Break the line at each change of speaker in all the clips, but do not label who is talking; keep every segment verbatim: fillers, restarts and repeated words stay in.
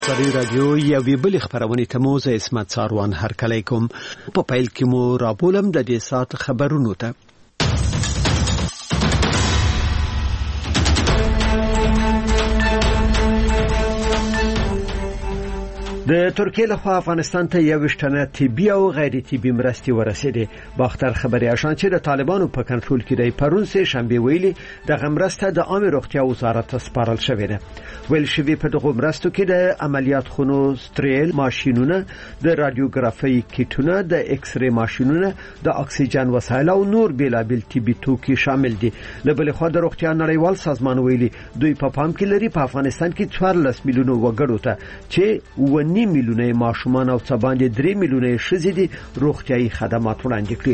سری رادیو یوې بلې خبرونې ته مو زه اسمت ساروان هرکلی کوم. په پیل کې مو رابولم د دې ساعت خبرونو ته. د ترکیه لخوا افغانستان ته یو شتنه طبي او غیر طبي مرستې ورسېدې. باختر خبري آشان چې د طالبانو په کنټرول کې دی پرون سه شنبه ویلي د غمرسته د عامه روغتیا وزارت ته سپارل شوې ده. ویل شوی په دغه مرستو کې د عملیات خونو ستریل ماشینونه، د رادیوګرافي کیټونه، د ایکس ری ماشینونه، د اکسیجن وسایل او نور بیلابل طبي توکي شامل دي. له بل خوا د روغتیا نړیوال سازمان ویلي دوی په پام کې لري په افغانستان کې څوارلس میلیونه وګړو ته چې ونی میلیونه ماشومان او څه باندې درې میلیونه ښځې دي روغتيایي خدمات وړاندې کړي.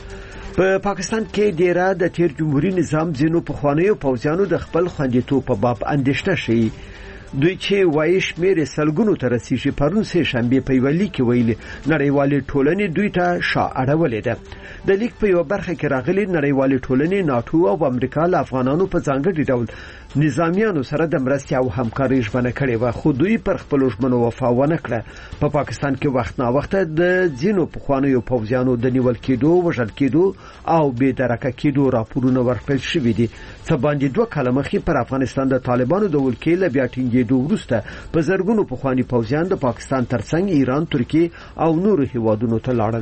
په پا پاکستان کې ډیره د تیر جمهوریت نظام ځینو په خوانیو پوځیانو د خپل خوندیتوب په باب اندېښنه شي. دوی چې وایي شمېر سلګونو ته رسیږي. پرون سه شنبه په ویلي کې ویلي نړیوالې ټولنې دوی ته شا اړولې ده. د لیک په یو برخه کې راغلي نړیوالې ټولنې ناتو او امریکا له افغانانو په ځانګړي ډول نظامیانو سره د مرستې او همکارۍ ژمنه کړې و، خو دوی پر خپل ژمنو وفا ونه کړه. په پا پاکستان کې وخت نا وخت د ځینو پخوانیو پوځیانو د نیول کېدو، وژل کېدو او بې درکه کېدو راپورونه ورکړل شوي دي. څه باندې دوه کاله مخکې پر افغانستان د طالبانو د ولکې له بیا ټینګېدو وروسته په زرګونو پخواني پوځیان د پاکستان ترڅنګ ایران، ترکیه او نورو هیوادونو ته لاړل.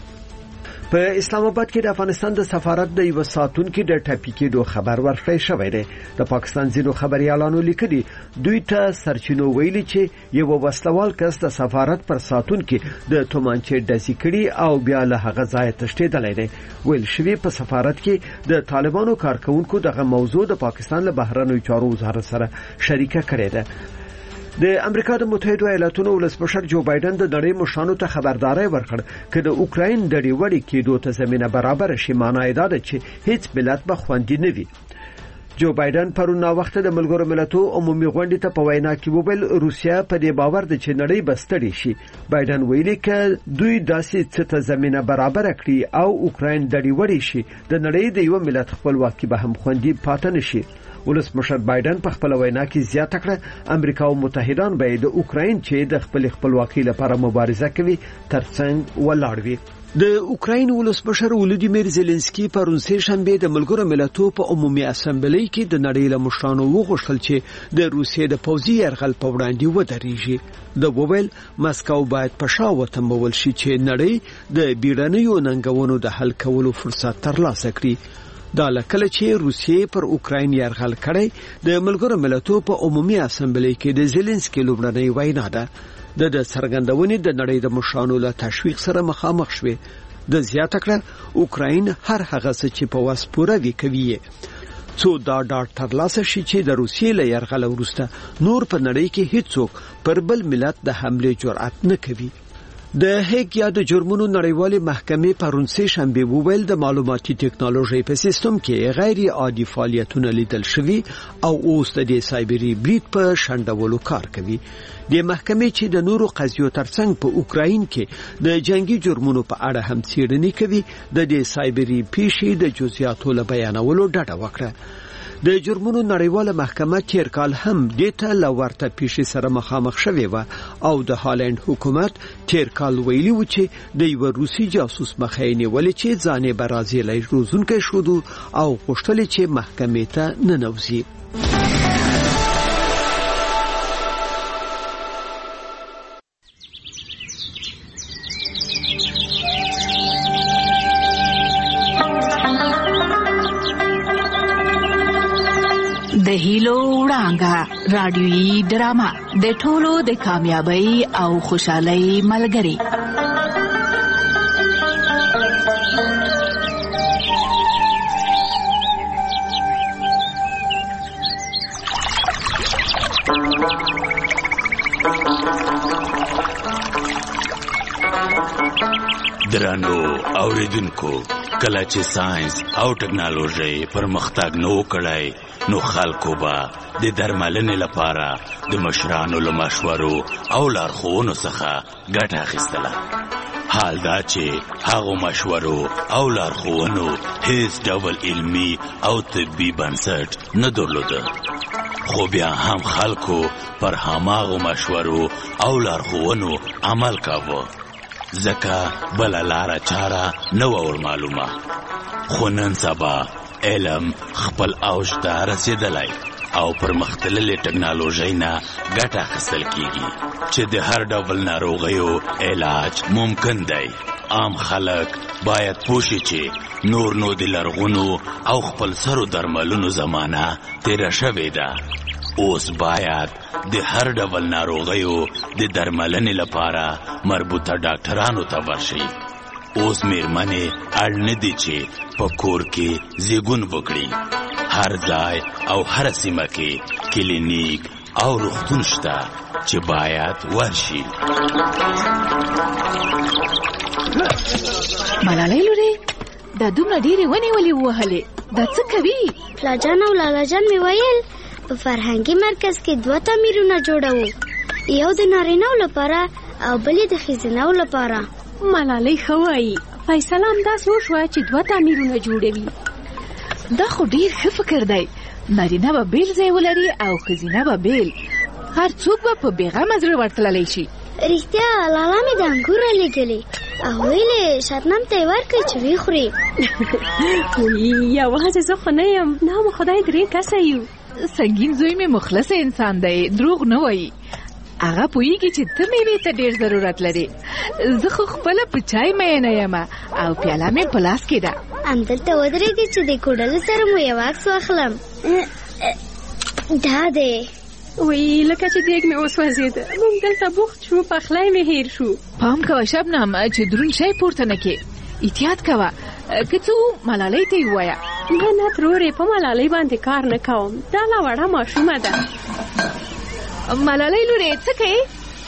په اسلام آباد کې د افغانستان د سفارت د یو ساتونکو د ټاپي کېدو خبر ورکړی شوی دی. د پاکستان ځینو خبريالانو لیکلي دوی ته سرچینو ویلي چې یو وسلوال کس د سفارت پر ساتونکو د تومانچې ډزې کړي او بیا له هغه ځای تښتېدلی دی. ویل شوی په سفارت کې د طالبانو کارکونکو دغه موضوع د پاکستان له بهرنیو چارو وزارت سره شریکه کړې ده. د امریکا د متحده ایالاتونو ولسمشر جو بایدن د نړۍ مشرانو ته خبرداري ورکړه چې د اوکراین د ډیوړې کېدو ته زمينه برابر شي. معنی دا ده چې هیڅ ملت به خوندي نه وي. جو بایدن پرون وخت د ملګرو ملتونو عمومي غونډې ته په وینا کې وویل روسیا په دې باور ده چې نړۍ بستړي شي. بایدن ویلي چې دوی داسې څه ته زمينه برابر کړي او اوکراین د ډیوړې شي د نړۍ د یو ملت خپلواکي به هم خوندي پاتې نشي. ولسمشر بایدن په خپل وینا کې زیاته کړه امریکا او متحدان به د اوکراین چې د خپل خپلواکۍ لپاره مبارزه کوي ترڅنګ ولاړ وي. د اوکراین ولسمشر ولودیمیر زيلنسکي پرون سه شنبه د ملګرو ملتونو په عمومي اسمبلی کې د نړۍ له مشرانو وغوښتل چې د روسیې د پوځي یرغل په وړاندې ودرېږي. د وویل مسکو باید په شا وتمول شي چې نړۍ د بیړنیو ننګونو د حل کولو فرصت ترلاسه کړي. دا لکه چې روسیې پر اوکراین یرغل کړی د ملګرو ملتونو په عمومي اسمبلی کې د زيلنسکي لومړنۍ وینا ده. د څرګندونې د نړۍ د مشرانو له تشویق سره مخامخ شوه. د زیاته کړه اوکراین هر هغه څه چې په واس پوره وی کوي څو دا ډاټ ترلاسه شي چې د روسیې له یرغل وروسته نور په نړۍ کې هیڅوک پر بل ملت د حمله جرأت نه کوي. د هیګ یا د جرمونو نړیوالې محکمې پرون سه شنبه وویل د معلوماتي ټکنالوژي په سیستم کې غیر عادي فعالیتونه لیدل شوي او اوس د سایبری برید په شندولو کار کوي. د محکمې چې د نورو قضیو ترڅنګ په اوکراین کې د جنگي جرمونو په اړه هم څېړنې کوي د دې سایبری پیښې د جزئیاتو له بیانولو ډډه وکړه. د جرمونو نړیواله محکمه تیر کال هم دته لورته پیښې سره مخامخ شوې و او د هالند حکومت تیر کال ویلي و چې د یو روسي جاسوس مخاینه ولې چې ځانې برازیلي روزونکې شو او غوښتل چې محکمې ته ننوځي.
د هیلو وړانګه رادیويي ډرامه د ټولو د کامیابی او خوشحالۍ ملګری.
درانو اوریدونکو، کله چې ساينس او ټکنالوژي پرمختګ نو کړای نو خلکو به د درملنې لپاره د مشرانو له مشورو او لارښوونو څخه ګټه اخیستله. حال دا چې هغو مشورو او لارښوونو هیڅ ډول علمي او طبي بنسټ نه درلوده، خو بیا هم خلکو پر هماغو مشورو او لارښوونو عمل کاوه، ځکه بله لاره چاره نه وه ور معلومه. خو نن سبا علم خپل اوج ته رسېدلی او پرمختللې ټکنالوژۍ نه ګټه اخیستل کیږي چې د هر ډول ناروغیو علاج ممکن دی. عام خلک باید پوه شي چې نور نو د لرغونو او خپل سرو درملونو زمانه تیره شوې ده. اوس باید د هر ډول ناروغیو د درملنې لپاره مربوطه ډاکټرانو ته ورشي. اوس میرمنې اړ نه دي چې په کور کې زیږون وکړي. هر ځای او هر سیمه کې کلینیک او روغتون شته چې باید ورشي.
ملالۍ لورې، دا دومره ډېرې ونې ولې ووهلې؟ دا څه کوي؟
پلاجان او لالاجان مې ویل په فرهنګي مرکز کې دوه تعمیرونه جوړوو، یو د نارینه‌و لپاره او بل یې د ښځینه‌و لپاره.
ملالۍ ښه وایي، فیصله همداسې وشوه چې دوه تعمیرونه جوړوي.
دا خو ډېر ښه فکر دی. نارینه به بیل ځای ولري او ښځینه به بیل. هر څوک به په بېغمه زړه ورتللی شي.
رښتیا لالا مې د انګور رالیږلې او ویلې شبنم ته یې ورکړئ چې ویې خوري.
یوازې زه خو نه یم، نه مو خدای درې کسه یو.
سنګین زوی مې مخلص انسان دی، دروغ نه وایي. هغه پوهیږي چې ته مېوې ته ډېر ضرورت لري. زه خو خپله په چای مینه یم او پیاله مې په لاس کې ده.
همدلته ودرېږئ چې د کوډلو سره مو یو عکس واخلم. دا دی.
وی لکه چې دیګ مې وسوځېده، موږ دلته بوخت شو، پخلی مې هیر شو.
پام کوه شبنم چې دروند شی پورته نه کې. احتیاط کوه، که څه ملالۍ ته یې ووایه.
نه نه ترورې، په ملالۍ باندې کار نه کوم، دا لا وړه ماشومه ده.
ملالۍ لورې څه کوې؟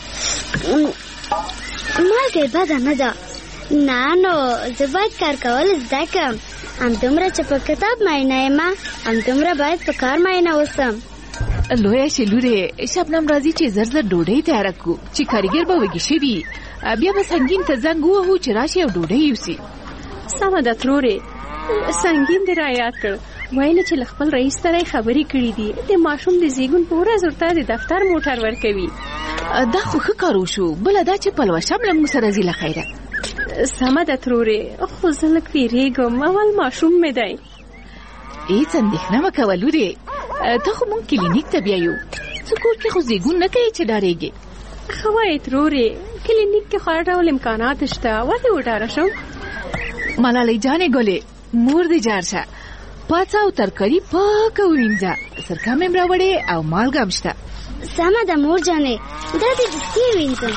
مالګې بده نه ده. نه نو زه باید کار کول زده کړم. همدومره چې په کتاب مینه یم، همدومره باید په کار مینه اوسم.
لویه شي لورې، شبنم راځي چې زر زر ډوډۍ تیاره کړو چې کارګر به وږي شوي. بیا به سنګین ته زنګ ووهو چې راشي او ډوډۍ یوسي.
سمه ده ترورې، سنګین دې رایاد کړ. ویل چې له خپل رئیس سره خبرې کړې دي، د ماشوم د زیږون په ورځ ورته د دفتر موټر ورکوي.
دا خو ښه کار وشو، بله دا چې پلوشه م له موږ سره ځي له خیره.
سمه ده ترورې، خو زه لږ ویرېږم، اول ماشوم مې دی.
هېڅ اندېښنه مه کوه لورې، ته خو مونږ کلینیک ته بیایو. څه کور کې خو زیږون نه کوي چې ډارېږې.
ښه وایې ترورې، کلینیک کې خو هر ډول امکانات شته، ولې وډاره شم؟
ملالۍ جانې ګلې، مور دې جار شه. پاڅه او ترکاري پاکه ووینځه، سرکه مې م راوړې او مالګه هم شته.
سمه ده مور جانې، دا دې دستي وینځم.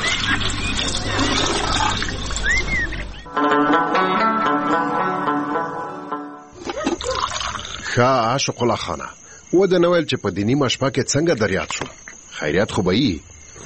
ښه عاشق الله خانه، وده نه ویل چې په دې نیمه شپه کې څنګه دریاد شو؟ خیریت خو به یي؟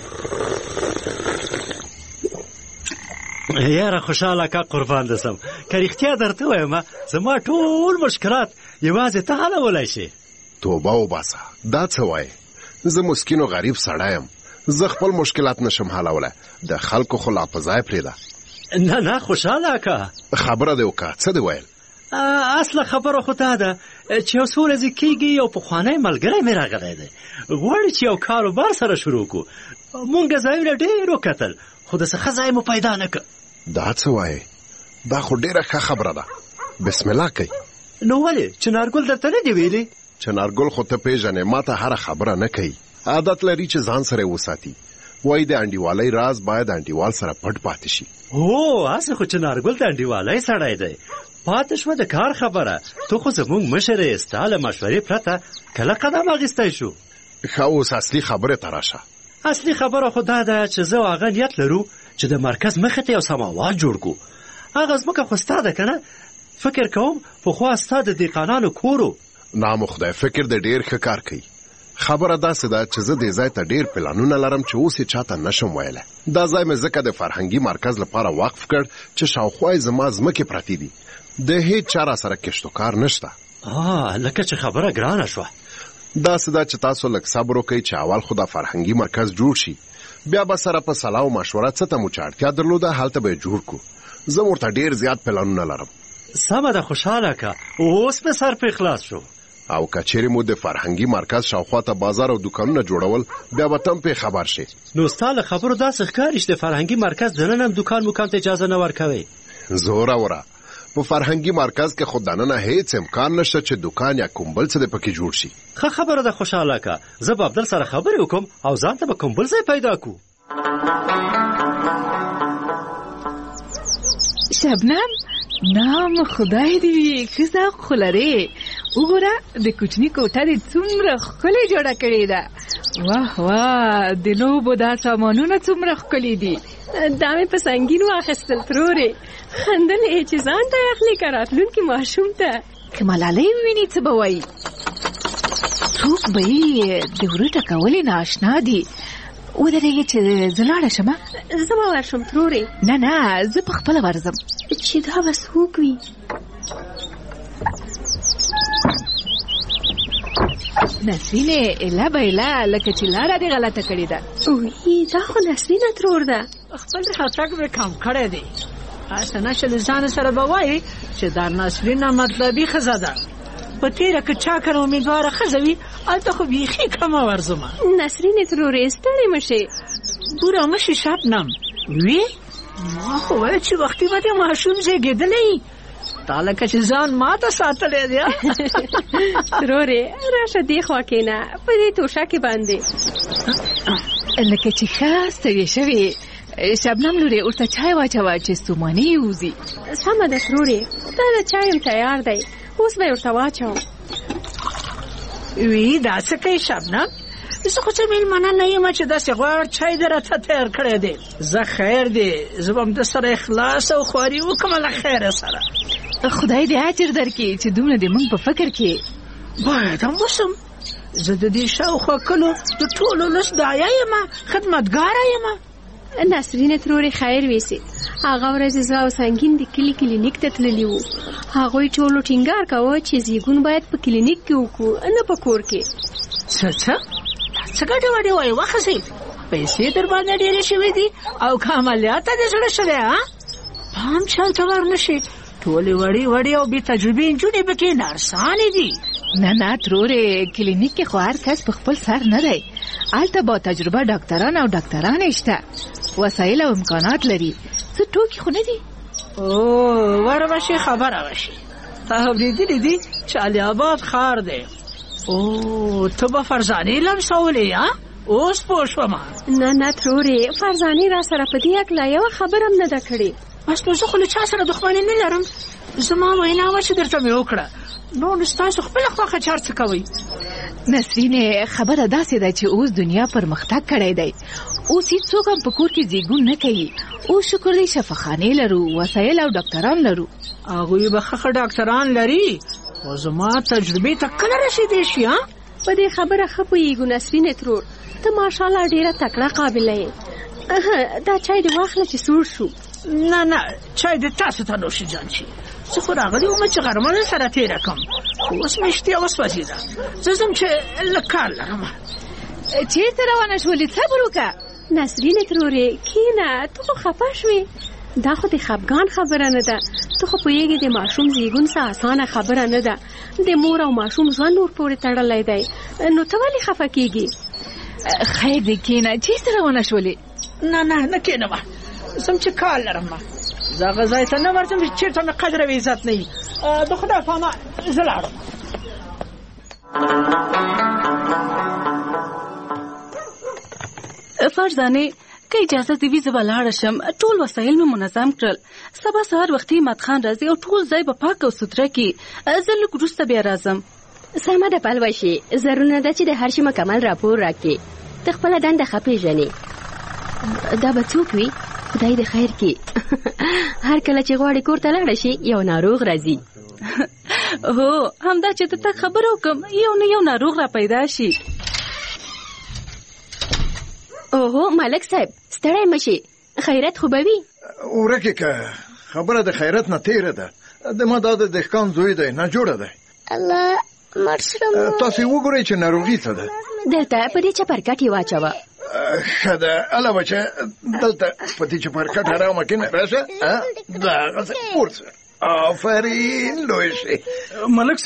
یاره خوشحاله کا قربان دسم، که رښتیا درته وایم زما ټول مشکلات یوازې ته حلولی شي.
توبه وباسه، دا څه وایې؟ زه مسکین و غریب سړی یم، زه خپل مشکلات نشم حلولی، د خلکو خو لا په ځای پرېږده.
نه نه خوشحاله کا،
خبره دې وکړه، څه دې ویل؟
اصله خبره خو دا ده چې یو څو ورځې کېږي یو پخوانی ملګری مې راغلی دی، غواړي چې یو کاروبار سره شروع کړو. مونږ ځایونه ډېر وکتل، خو د څه ښه ځای مو پیدا نه کړ.
دا څه وایې؟ دا خو ډېره ښه خبره ده، بسم الله کوي.
نو ولې چنارګل درته نه دي ویلي؟
چنارګل خو ته پیژنې، ما ته هره خبره نه کوي. عادت لري چې ځان سره وساتي. وایي د انډیوالۍ راز باید انډیوال سره پټ پاتې شي.
هو هسې خو چنارګل د انډیوالۍ سړی دی. پاتې شوه د کار خبره، تو خو زمونږ مشر یې، ستا له مشورې پرته کله قدم اخیستی شو؟
ښه اوس اصلي خبرې ته راشه.
اصلي خبره خو دا ده چې زه او هغه نیت لرو چې د مرکز مخې ته یو سماوات جوړ کړو. هغه ځمکه خو ستا ده که نه؟ فکر کوم پخوا ستا د دهقانانو کور و.
نام خدای، فکر د ډېر ښه کار کوي. خبره داسې ده چې زه دې ځای ته ډېر پلانونه لرم چې اوس یې چاته نشم ویلی. دا ځای مې ځکه د فرهنګي مرکز لپاره وقف کړ چې شاوخوا یې زما ځمکې پرتې دي، د هیڅ چا را سره کشت و کار نشته.
آه لکه چې خبره ګرانه شوه.
داسې ده چې تاسو لږ صبر وکئ چې اول خو دا فرهنګي مرکز جوړ شي، بیا به سره په صلاح او مشوره څه ته مو چې اړتیا درلوده هلته به یې جوړ کړو. زه ورته ډېر زیات پلانونه لرم.
سمه ده، خوشحاله که اوس مې سر پرې خلاص شو.
او کچېرې مو د فرهنګي مرکز شاوخوا ته بازار او دکانونه جوړول بیا به تم په خبر شي.
نو ستاله خبرو داسې ښکاري چې د فرهنګي مرکز دننه هم دکان مکان ته اجازه نه ورکوي.
زوره وره په فرهنګي مرکز کې خو دننه هیڅ امکان نشته چې دکان یا کوم بل څه د پکې جوړ شي.
ښه خبره ده خوشاله کا، زه به عبدل سره خبرې وکم او ځان ته به کوم بل ځای پیدا کو.
شبنم نام خدای دی وي ښځه خو لرې. وګوره د کوچني کوټه دې څومره ښکلې جوړه کړې ده. واه واه د لوبو دا سامانونه څومره ښکلي دي.
دا مې په سنګین واخیستل ترورې. خندل یې چې ځان ته اخلي که راتلونکي ماشوم ته.
که ملالۍ وویني څه به وایي؟ څوک به یې د وره ټکولې نااشنا دي. ودرېږې چې زه لاړه شمه.
زه به ورشم ترورې.
نه نه زه په خپله ورځم.
چې دا به څوک وي؟
نسرینې ایله به ایله لکه چې لاره دې غلطه کړې ده.
وی دا خو نسرینه ترور ده.
خپل خطک مې کم کړی دی. هسې نشه له ځان سره به وایي چې دا نسرینه مطلبي ښځه ده. په تېره که چا کنه امیدواره ښځه وي هلته خو بیخي کمه ورځمه.
نسرینې ترورې ستړې مه شې.
بوره مه شې شبنم. وی ما خو ویل چې وختي به دې ماشوم زېږېدلی. تا لکه چې ځان ماته ساتلی دی.
ترورې راشه دې خوا کښېنه په دې توشکې باندې.
لکه چې ښه ستړې شوې. شبنم لورې ورته چای واچوه چې ستوماني یې وځي.
سمه ده ترورې، دا د چایم تیار دی، اوس به یې ورته واچوم.
وی دا څه کوي شبنم؟ زه خو څه مېلمانه نه یم چې داسې غوړ چای دې راته تیار کړی دی. زه خیر دی، زه به هم د سره اخلاص او خواري وکړم له خیره سره.
خدای دې اجر درکړي چې دومره د موږ په فکر کې.
باید هم وسم. زه د دې شاوخوا کلو د ټولو لس داعیه یم، خدمتګاره یم.
نسرینه ترورې خیر ویسي. هغه ورځ زه او سنګین د کلي کلینیک ته تللي وو. هغوی ټولو ټینګار کوه چې زیږون باید په کلینیک کې وکړو نه په کور کې.
څه څه څه ګډې وډې وایي وښځې؟ پیسې در باندې ډېرې شوې دي او که عملیات ته دې زړه شوی ها؟ پام چلته ور نه شي. ټولې وړې وړې او بې تجربې نجونې پکې نرسانې دي.
نه نه ترورې کلینیک کې خو هر کس په خپل سر نه دی. هلته با تجربه ډاکټران او ډاکټرانې شته، وسایل او امکانات لري. څه ټوکې خو نه دي.
او ور بشي خبره وشي. تا اورېدلي دي چې علي آباد ښار دی. او ته به فرزانې لمسولې ها؟ اوس پوه شومه.
نه نه ترورې فرزانې را سره په دې هکله یوه خبره هم نه ده کړې.
بس نو زه خو له چا سره دښمني نه لرم. زما وینا وه چې درته مې وکړه. نو نو ستاسو خپله خوښه چې هر څه کوئ.
نسرینې خبره داسې ده چې اوس دنیا پرمختګ کړی دی. اوس هېڅوک هم په کور کې زیږون نه کوي. اوس شکر دی شفاخانې لرو، وسایل او ډاکټران لرو.
هغوی به ښه ډاکټران لري خو زما تجربې ته کله رسېدی شي ها؟
په دې خبره ښه پوهېږو نسرینې ترور، ته ماشاءالله ډېره تکړه قابله یې. دا چای دې واخله چې سوړ شو.
نه نه چای دې تاسو ته نوشي جان شي. زه خو راغلی وم چې غرمه سره تېره کړم، خو اوس مې اشتیا وسوځېده. زه ځم چې لږ کار لرم.
چېرته روانه شولې؟ صبر وکړه.
نسرینې ترورې کښېنه، ته خو خفه شوې. دا خو د خفګان خبره نه ده. ته خو پوهېږې د ماشوم زیږون څه اسانه خبره نه ده. د مور او ماشوم ژوند ور پورې تړلی دی. نو ته ولې خفه کېږې؟
خیر دې کښېنه. چېرته روانه شولې؟
نه نه نه کېنم، ځم چې کار لرم. زه هغه ځای ته نه ورځم چې چېرته مې قدر او عزت نه وي. د خدای په امان زه لاړم.
فرزانې که اجازه دې وي زه به لاړه شم. ټول وسایل مې منظم کړل. سبا سهار وختي احمد خان راځي او ټول ځای به پاک او سوتره کړي. زه لږ وروسته بیا راځم.
سمه ده پلوشي، ضرور نه ده چې د هر شي مکمل راپور راکړي. ته خپله دنده ښه پېژنې. دا به څوک وي؟ خدای دې خیر کړي. هر کله چې غواړې کور ته لاړه شي یو ناروغ راځي.
هو همدا چې ته تک خبره وکړم یو نه یو ناروغ را پیدا شي.
اوهو ملک صاحب ستړی مشي، خیرت خو به وي.
ورکې که خبره د خیرت نه تېره ده. د ما دا د دهقان زوی دی، ناجوړه دی.
الله مړ شوم.
تاسې وګورئ چې ناروغي څه ده.
دلته په دې چپرکټ یې واچوه.
ښه ده اله بچه، دلته په دې چپرکټ ارامه کښېنه. راشه دغسې پورته. آفرین لوی شي.
ملک صاحب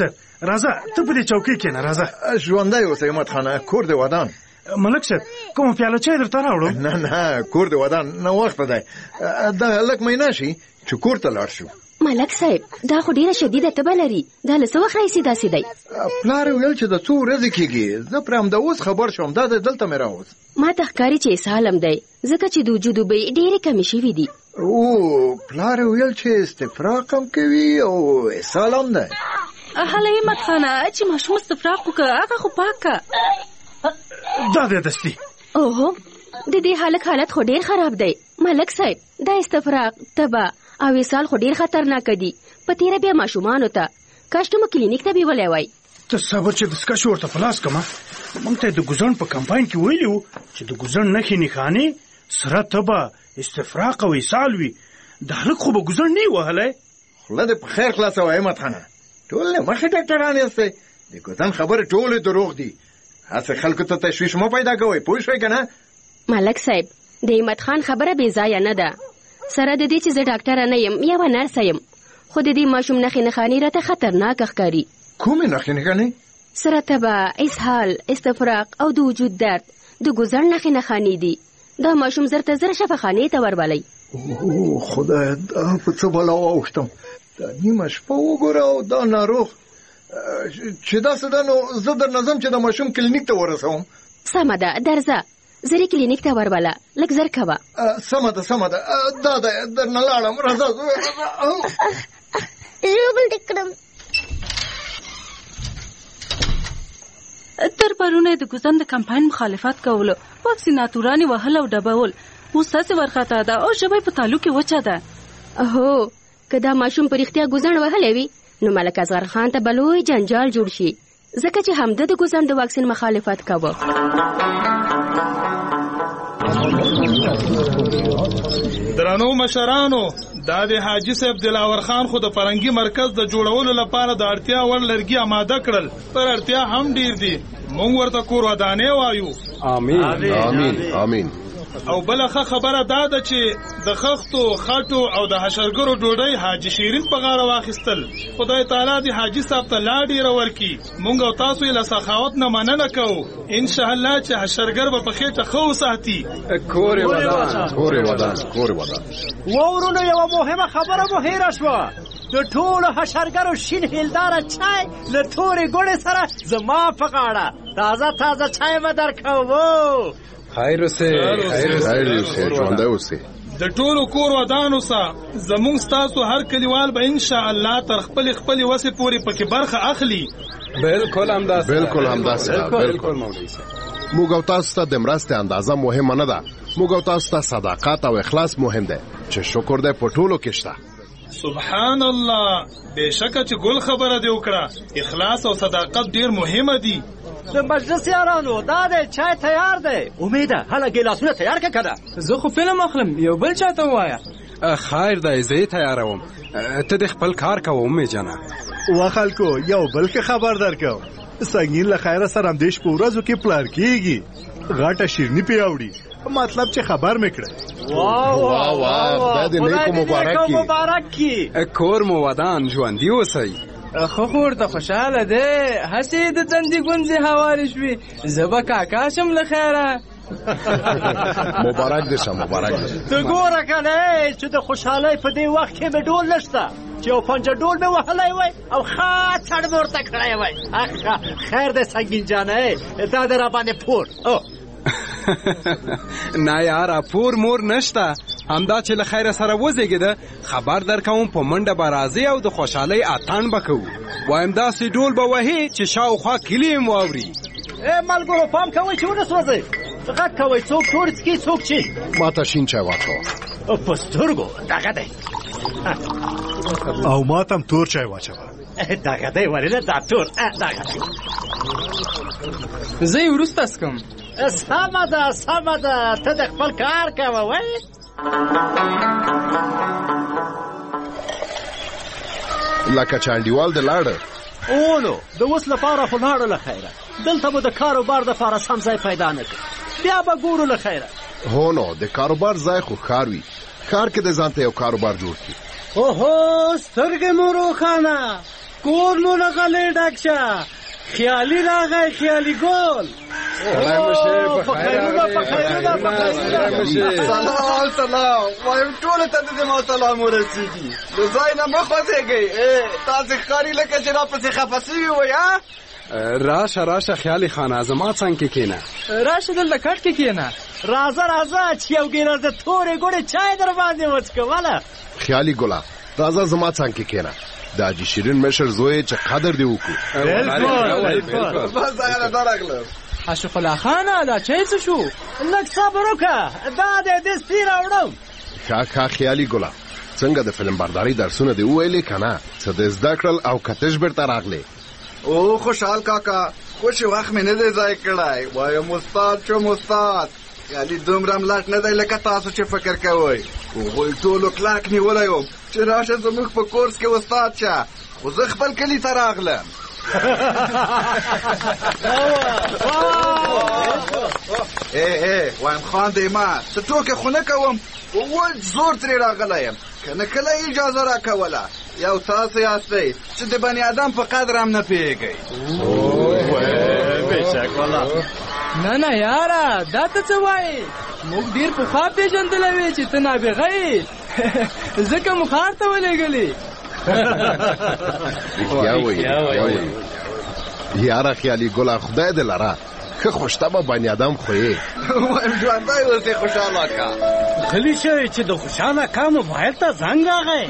راځه ته په دې چوکۍ کښېنه راځه.
ژوندی اوسه همت خانه، کور دې ودان.
ملک صاحب کومه پیاله چای درته راوړم؟
نه نه کور دې ودان، نه وخت دی. دا هلک مینا شي چې کور ته لاړ شو.
ملک صاحب دا خو ډیره شدیده تبه لري، دا له څه وخت راهیسې داسې دی؟
پلار یې ویل چې د څو ورځې کېږي، زه پرې همدا اوس خبر شوم، دا دی دلته مې راوست.
ما ته ښکاري چې اسهال هم دی، ځکه چې د وجود اوبه یې ډېرې کمې شوي دي.
او پلار یې ویل چې استفراق هم کوي او اسهال هم دی.
هله همت خانه چې ماشوم استفراق وکړه هغه خو پاک که.
دا دی دستي.
اوهو د دې هلک حالت خو ډېر خراب دی. ملک صاحب دا استفراق، تبه او اسهال خو ډېر خطرناک دي. په تیره بیا ماشومانو ته کاش ته مو کلینیک ته بیولی وای.
ته صبر چې دسکشې ورته په لاس کړمه. موږ ته د ګوزڼ په کمپاین کې ویلي وو چې د ګوزڼ نښې نښانې سره تبه، استفراق او اسهال وي. د هلک خو به ګوزڼ نه یې وهلی.
خوله دې په خیر خلاصه وه همت خانه، ټول نه مخې ډاکټران یاستئ. د ګوزڼ خبرې ټولې دروغ دي. هسې خلکو ته تشویش مه پیدا کوئ، پوه شوئ که نه؟
ملک صاحب د همت خان خبره بې ځایه نه ده. سره د دې چې زه ډاکټره نه یم، یوه نرسه یم، خو د دې ماشوم نښې نښانې راته خطرناکه ښکاري.
کومې نښې نښانې؟
سره تبه، اسهال، استفراق او د وجود درد د ګوزڼ نښې نښانې دي. دا ماشوم زر ته زر شفاخانې ته ورولئ.
او خدای، دا په څه بلا واوښتم. دا نیمه شپه وګوره او دا ناروغ چې داسې ده، نو زه در نظم چې د ماشوم کلینیک ته ورسوم.
سمه ده درځه، زر یې کلینیک ته وربله، لږ زر کوه.
سمه ده سمه ده، دا ده درنه لاړم، راځه.
ژوبل دې کړم.
تر پرونه د ګوزن د کمپاین مخالفت کولو، واکسیناتوران یې وهل او ډبول. اوس هسې ورخطا ده او ژبه یې په تالو کې وچه ده.
هو که دا ماشوم په رښتیا ګوزڼ وهلی وي نو ملک اصغر خان ته به لوی جنجال جوړ شي، ځکه چې همده د ګوزڼ د واکسین مخالفت کوه.
درنو مشرانو، دا د حاجي صاحب دلاور خان خو د فرنګي مرکز د جوړولو لپاره د اړتیا وړ لرګي آماده کړل. تر اړتیا هم ډیر دي. مونږ ورته کور ودانې وایو.
آمین آمین آمین.
او بلخه خبره دا ده چې د خښتو، خټو او د حشرګرو ډوډۍ حاجي شیرین په غاړه واخیستل. خدای تعالی دې حاجي صاحب ته لا ډېره ورکړي. مونږ او تاسو یې له سخاوت نه مننه کوو. انشاءالله چې حشرګر به په خېټه ښه وساتي.
کور یې ودان، کور یې ودان، کور یې ودان.
وورونو یوه مهمه خبره مو هیره شوه. د ټولو حشرګرو شین هیلداره چای له تورې ګوړې سره زما په غاړه تازه تازه چای به درکوو.
خیر اوسې، خیر اوسې، ژوندی اوسې.
د ټولو کور ودان اوسه. زمونږ ستاسو هر کلیوال به انشاءالله تر خپلې خپلې وسې پورې پکې برخه اخلي.
بالکل همداسې، بالکل همداسې، بالکل مولوي صاحب. موږ او تاسو ته د مرستې اندازه مهمه نه ده، موږ او تاسو ته صداقت او اخلاص مهم دی چې شکر دی په ټولو کې شته.
سبحان الله، بېشکه چې ګل خبره دې وکړه. اخلاص او صداقت ډېر مهمه دي.
د مجلس یارانو دا دی چای تیار دی. امیده هله ګیلاسونه تیار که که ده.
زه خو فلم اخلم، یو بل چاته ووایه.
خیر دی، زه یې تیاروم، ته د خپل کار کوه امې جانه.
وا خلکو یو بل ښه خبر درکوم. سنګین له خیره سره همدې شپو ورځو کې پلار کېږي. غټه شیرني پې راوړي، مطلب چې خبر مې کړی.
واه واه واه، خدای دې نیکو
مبارک کي.
کور مو ودان، ژوندي اوسئ.
خو خو ورته خوشحاله دی، هسې د تندي ګونځې هوارې شوې. زه به کاکا شم له خیره.
مبارک دې شه، مبارک دې شه.
ته ګوره که نه چې د خوشحالۍ په دې وخت کې مې ډول نشته چې یو پنجه ډول مې وهلی وی او ښه څړ مې ورته کړی وی. خیر دی سنګین جانه، دا د را باندې پور.
نه یاره، پور مور نشته. همدا چې له خیره سره وزېږېده خبر در کوم په منډه به راځي او د خوشحالۍ اتڼ به کوو. وایم داسې ډول به وهي چې شاوخوا کلي هم واوري.
ای ملګرو پام کوئ چې ونه سوځئ. غږ کوئ، څوک ټوړ څکي څوک چي.
ما ته شین چای واچوه.
په سترګو دغه دی.
او ما ته هم تور چای واچوه.
دغه دی ولې دا تور دغه دی.
زه یې وروسته څکم.
سمه ده سمه ده، ته د خپل کار کوه وی.
لکه چې انډیوال د لاړه.
او نو د اوس لپاره خو لاړه له خیره. دلته به د کاروبار دپاره سم ځای پیدا نه کړي، بیا به ګورو له خیره.
هو نو د کاروبار ځای خو ښار وي، ښار کې د ځان ته یو کاروبار جوړ کړي.
اوهو سترګې مو روښانه،
کور مو له غلې ډک شه خیالي راغی خیالي ګل
سلام سلام وایم ټول ته دې ما سلام ورسیږي د ځای نه مخ وځيږي تاسو ښکاری لکه چې را پسې خفسي وي ها
راشه راشه خیالي خانه زما څنګه کې کېنه
راشه دلته کټ کې کېنه راځه راځه چې یو ګیلاس د تورې ګوړې چای در باندې وڅکواله
خیالي ګلا راځه زما څنګه کې کېنه دا جی شیرین مشر زوی چې قدر دی وکړو
بالکل
بس هغه درغله
اشرف الله خان دا چای څه شو لږ صبر وکړه دا دې د سیر اوړم
ښه ښه خیالي ګلا څنګه د فلم برداري درسونه دی ویلې کنه څه د زده کړل او کتش بیرته راغلی
او خوشحال کاکا خوش وخت مې نه دی ځای کړی وایم استاد شوم استاد خیالي دومره ملاټ نه دی لکه تاسو چې فکر کوئ هغوی ټولو کلاک نیولی وم چې راشه زموږ په کورس کې استاد شه خو زه خپل کلي ته راغلم ای ای وایم خان دی ما څه ټوکې خو نه کوم ول زور ترې راغلی یم که نه کله اجازه راکوله یو تاسو یاستئ چې د بني آدم په قدر هم نه پوهېږئ
نه نه یاره دا ته څه وایې موږ ډېر پخوا پېژندلی وې چې ته نابغه یې ځکه مو ښار ته ولېږلې
یاره خیالي ګله خدای دې لره ښه خوشطبعه بني آدم خو یې
وایم ژوندی اوسې خوشحاله کا
غلي شئ چې د خوشحاله کا موبایل ته زنګ راغی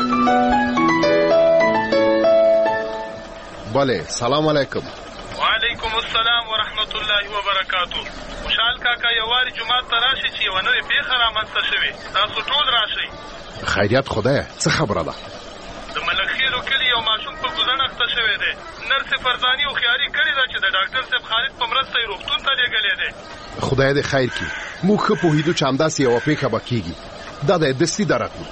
بله سلام علیکم
وعلیکم السلام ورحمت الله وبرکاتو خوشحال کاکا یوواري جومات ته راشئ چې یوه نوې پېښه رامنځته شوې تاسو ټول راشئ
خیریت خدایه څه خبره ده
د ملکخیلو کلي یو ماشوم په ګوزڼ اخته شوی دی نرس فرزاني هوښیاري کړې ده چې د ډاکټر صاحب خالد په مرسته یې روغتون ته لېږلی دی
خدای دې خیر کړي موږ ښه پوهېدو چې همداسې یوه پېښه به کېږي دا دی دستي درغلو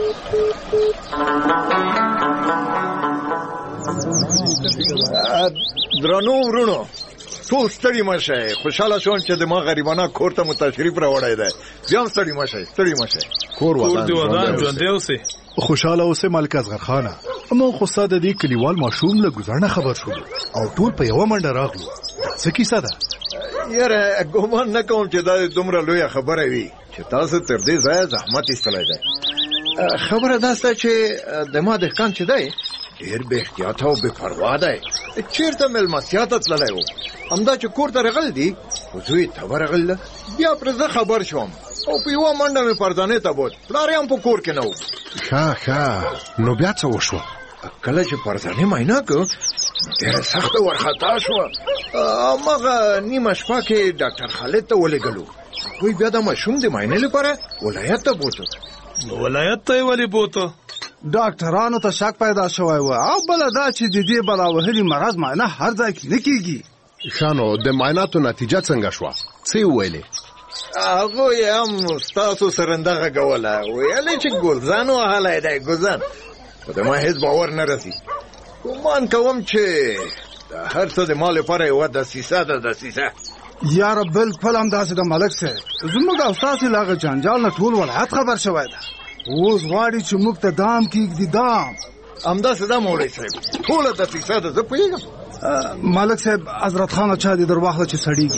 درنو ورونو ټول ستړي مه شئ خوشحاله شوم چې د ما غریبانه کور ته مو تشریف راوړی دی بیا هم ستړي مه شئ ستړي مه شئ
کور
ودان ژوندی اوسئ
خوشحاله اوسئ ملک اصغر خانه موږ خو ستا د دې کلیوال ماشوم له ګوزڼه خبر شولو او ټول په یوه منډه راغلو څه کیسه ده
یاره ګومان نه کوم چې دا دومره لویه خبره وي چې تاسو تر دې ځایه زحمت ایستلی دی خبره دا سته چې د ما دهقان چې دی ډېر بې احتیاطه او بې پروا دی چېرته مېلمستیا ته تللی و همدا چې کور ته رغل دي خو زوی ته ورغله بیا پرې زه خبر شوم او په یوه منډه مې پردانې ته بوت پلار یې هم په کور کې نه و
ښه ښه نو بیا څه وشوه
کله چې پردانې معاینه کړو ډېره سخته ورخطا شوه هماغه نیمه شپه کې ډاکټر خالد ته ولېږلو هغوی بیا د ماشوم د معاینې لپاره ولایت ته بوتو
ولایت ته یې ولې بوتو
ډاکټرانو ته شک پیدا شوی و او بله دا چې د دې بلا وهلي مرض معاینه هر ځای کې نه کېږي
ښه نو د معایناتو نتیجه څنګه شوه څه یې وویلې
هغوی هم ستاسو سره همدغه کوله ویلې چې ګلزن وهلی دی ګلزن خو د ما هېڅ باور نه رسي ګمان کوم چې هر څه د ما لپاره یوه دسیسه ده دسیسه
یاره بالکل همداسې د ملک صاحب زموږ او ستاسې له هغه جنجال نه ټول ولایت خبر شوی ده اوس غواړي چې موږ ته دام کېږدي دام
همداسې ده مولوي صاحب ټوله دسیسه ده زه پوهېږم
ملک صاحب حضرت خانه چا دې در واخله چې سړېږي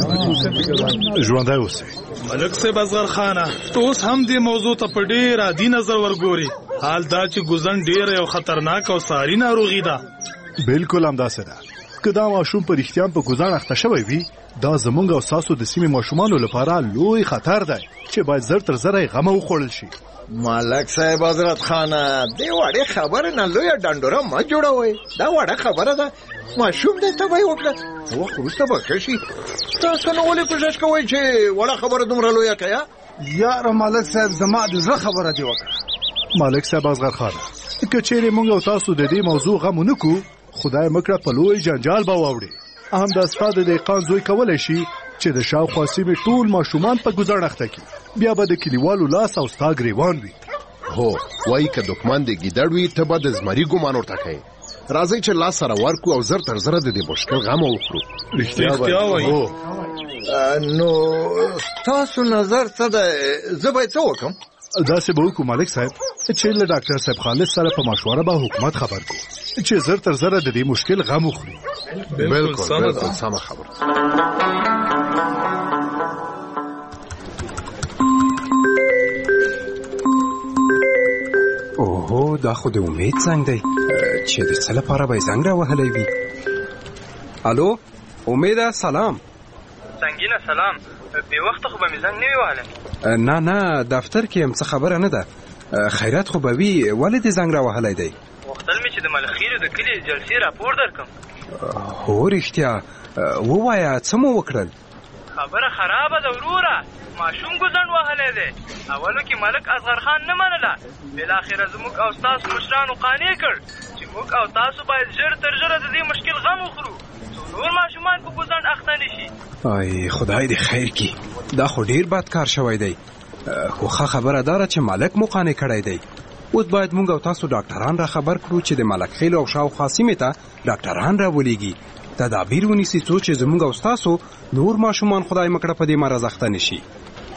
ژوندی اوسئ
ملک صاحب اصغر خانه ته اوس هم دې موضوع ته په ډېر عادي نظر ورګوري حال دا چې ګوزڼ ډېره یو خطرناک او ساري ناروغي ده
بالکل همداسې ده که دا ماشوم په رښتیا په ګوزڼ اخته شوی وي دا زمونږ او ستاسو د سیمې ماشومانو لپاره لوی خطر دی چې باید زر تر زره یې غمه وخوړل شي
ملک صاحب حضرت خانه دې وړې خبرې نه لویه ډنډوره مه جوړوئ دا وړه خبره ده ماشوم دی تبه یې وکړه وخت وروسته به ښه شي تاسو نه ولې کوشش کوئ چې وړه خبره دومره لویه کړه
یاره ملک صاحب زما د زړه خبره دې وکړه
ملک صاحب اصغر خانه که چیرې موږ او تاسو د دې موضوع غم ونه کړو خدای مکړه په لوی جنجال به واوړي همدا ستا د دهقان زوی کولی شي چې د شاوخوا سیمې ټول ماشومان په ګوزڼ اخته کړي بیا به د کلیوالو لاس او ستا ګریوان وي
هو وایي که دښمن د ګیدړ وي ته به د زمري ګمان ورته کوې راځئ چې لاس سره ورکړو او زر تر زره د دې مشکل غمه وکړو
رښتیا وایي
نو ستاسو نظر څه دی زه باید څه وکړم
داسې به وکړو ملک صاحب چې له ډاکټر صاحب خالد سره په مشوره به حکومت خبر کو چې زر تر زره د دې مشکل غم وخوري.
بالکل بالکل سمه خبره.
اوه دا خو د امید څنګه دی چې د څه لپاره به زنګ راوهلی وي. الو امیده سلام.
سنگینه سلام. بې وخته خو به مې زنګ نه وي وهلی؟
نه نه دفتر کې یم، څه خبره نه ده. خیرات خو به وي، ولې دې زنګ راوهلی دی؟
غوښتل مې چې د ملخیرو د کلي جلسې راپور درکړم.
هو رښتیا؟ ووایه څه مو وکړل؟
خبره خرابه ده وروره، ماشوم ګوزڼ وهلی دی. اولو کې ملک اصغر خان نه منله، بالاخره زموږ او ستاسو مشرانو قانع کړ چې موږ او تاسو باید ژر تر ژره د دې مشکل غم وخورو، نور ماشومان په ګوزڼ اخته نه شي.
ای خدای دې خیر کړي، دا خو ډیر بد کار شوی دی. خو ښه خبره داره چې ملک مو قانع کړی دی. اوس باید موږ او تاسو ډاکټران را خبر کړو چې د ملک خیل او شاوخوا سیمې ته ډاکټران راولېږي، تدابیر ونیسي څو چې زموږ او ستاسو نور ماشومان خدای مکړه په دې مرض اخته نه شي.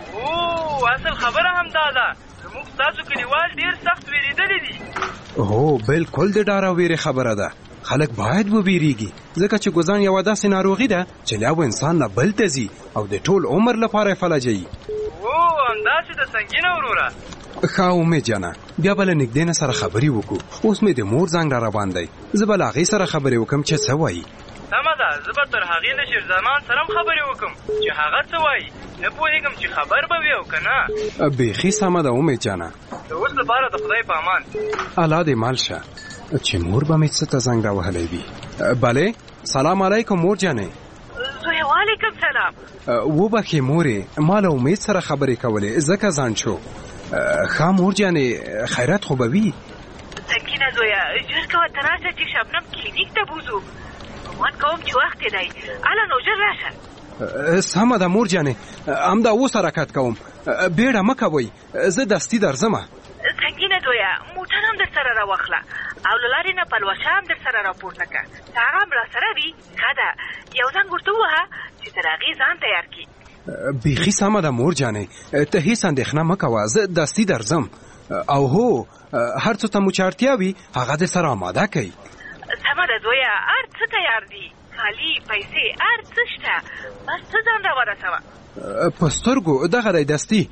او اصل خبره هم دا ده، زموږ ستاسو کلیوال ډیر سخت ویرېدلي دي.
هو بالکل د ډار او ویرې خبره ده. خلک باید وبېرېږي، ځکه چې ګوزڼ یوه داسې ناروغي ده چې له یو انسان نه بل ته ځي او د ټول عمر لپاره یې فلجوي.
او همداسې ده سنګینه وروره.
ښه امید جانه، بیا به له نږدې نه سره خبرې وکړو. اوس مې د مور زنګ را روان دی، زه به له هغې سره خبرې وکړم چې څه وایي.
سمه ده، زه به تر هغې له شیرزمان سره هم خبرې وکړم چې هغه څه وایي. نه پوهېږم چې خبر به وي او که نه.
بیخي سمه ده امید جانه.
د اوس لپاره د خدای په امان.
الله دې مال شه چې مور به مې څه ته زنګ راوهلی وي. بلې سلام علیکم مور جانې.
زوی وعلیکم سلام.
وبخې مورې، ما له امید سره خبرې کولې ځکه ځان شو. ښه مور جانې خیرات خو به وي؟
سنګینه زویه ژر کوه ته راشه چې شبنم کلینیک ته بوځو. ګمان کوم چې وخت دی، هله نو ژر راشه.
سمه ده مور جانې، همدا اوس حرکت کوم. بیړه مه کوئ، زه دستي درځمه.
سنګینه زویه موټر هم در سره راواخله او له لارې نه پلوشه هم در سره راپورته کړه. که هغه هم را سره وي ښه ده، یو زنګ ورته ووهه چې تر هغې ځان تیار کړي.
بیخي سمه ده مور جانې، ته هېڅ اندېښنه مه کوه، زه دستي درځم. او هو هر څه ته مو چې اړتیا وي هغه دې سره اماده کوي.
سمه ده زویه، هر څه تیار دي، کالي پیسې هر څه شته، بس ته ځان را ورسوه.
په سترګو دغه دی دستي.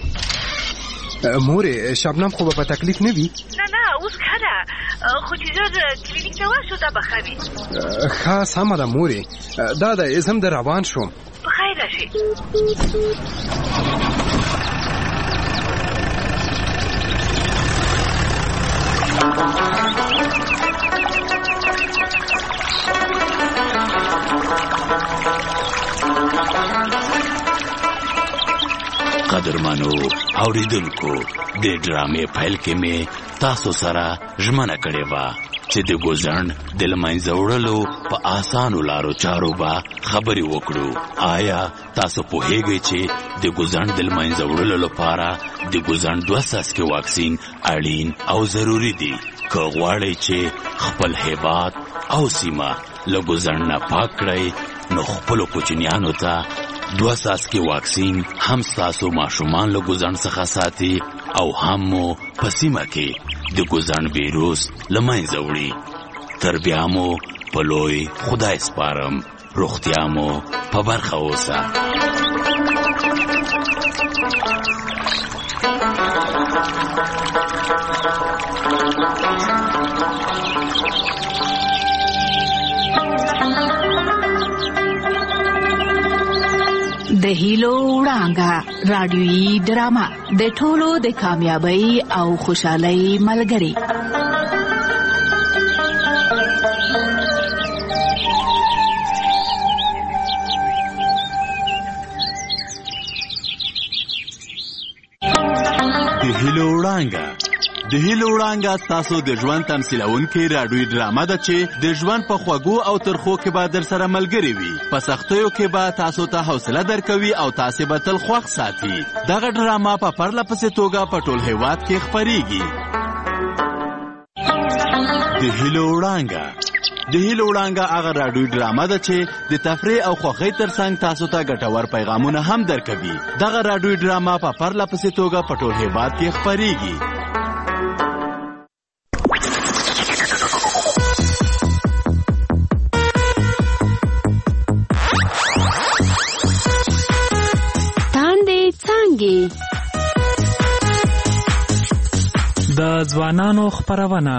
مورې شبنم خو به په تکلیف نه وي؟
نه نه اوس ښه ده، خو چې ژر کلینیک ته ورشو دا به ښه وي.
ښه سمه ده مورې، دا دی زه هم د روان شوم.
په خیر راشي.
قدرمنو اوریدونکو، د ډرامې پیل کې مې تاسو سره ژمنه کړې وه چې د ګوزڼ د له منځه وړلو په اسانو لارو چارو به خبرې وکړو. آیا تاسو پوهیږئ چې د ګوزڼ د له منځه وړلو لپاره د ګوزڼ دوه څاڅکي واکسین اړین او ضروري دي؟ که غواړئ چې خپل هیواد او سیمه له ګوزڼ نه پاک کړئ، نو خپلو کوچنیانو ته دوه څاڅکي واکسین هم ستاسو ماشومان له ګوزڼ څخه ساتي او هم مو په سیمه کې د ګوزڼ ویروس له منځه وړي. تر بیا مو په لوی خدای سپارم، روغتیا مو په برخه اوسه.
د هیلو وړانګه رادیویي ډرامه د ټولو د کامیابی او خوشحالۍ ملګری.
د هیلو وړانګه د هیلو وړانګه تاسو د ژوند تمثیلونکې راډیویي ډرامه ده چې د ژوند په خوږو او ترخو کې به در سره ملګرې وي. په سختیو کې به تاسو ته حوصله درکوي او تاسې به تل خوښ ساتي. دغه ډرامه په پرله پسې توګه په ټول هیواد کې خپریږي. د هیلو وړانګه د هیلو وړانګه هغه راډیویي ډرامه ده چې د تفریح او خوښۍ ترڅنګ تاسو ته ګټور پیغامونه هم درکوي. دغه راډیویي ډرامه په پرله پسې توګه په ټول هیواد کې خپریږي.
د ځوانانو خپرونه.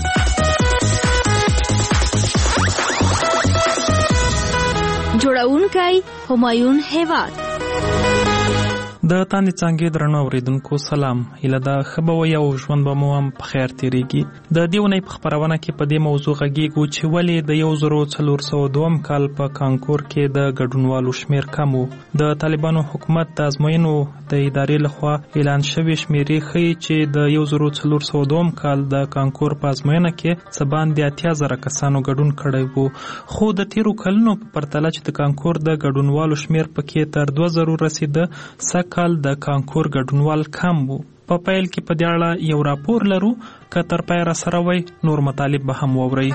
جوړونکی همایون هیواد.
د تانې څانګې درنو اوریدونکو سلام. هیله ده ښه به وئ او ژوند به مو هم په خیر تېرېږي. د دې اونۍ په خپرونه کې په دې موضوع غږېږو چې ولې د یو زرو څلور سوه دوم کال په کانکور کې د ګډونوالو شمېر کم و. د طالبانو حکومت د ازموینو د ادارې لخوا اعلان شوې شمېرې ښیي چې د یو زرو څلور سوه دوم کال د کانکور په ازموینه کې څه باندې اتیا زره کسانو ګډون کړی و، خو د تېرو کلونو په پرتله چې د کانکور د ګډونوالو شمېر پکې تر دوه زرو رسېده، سږ کال د کانکور ګډونوال کم وو. په پیل کې په دې اړه یو راپور لرو، که تر پایه راسره وئ نور مطالب به هم واورئ.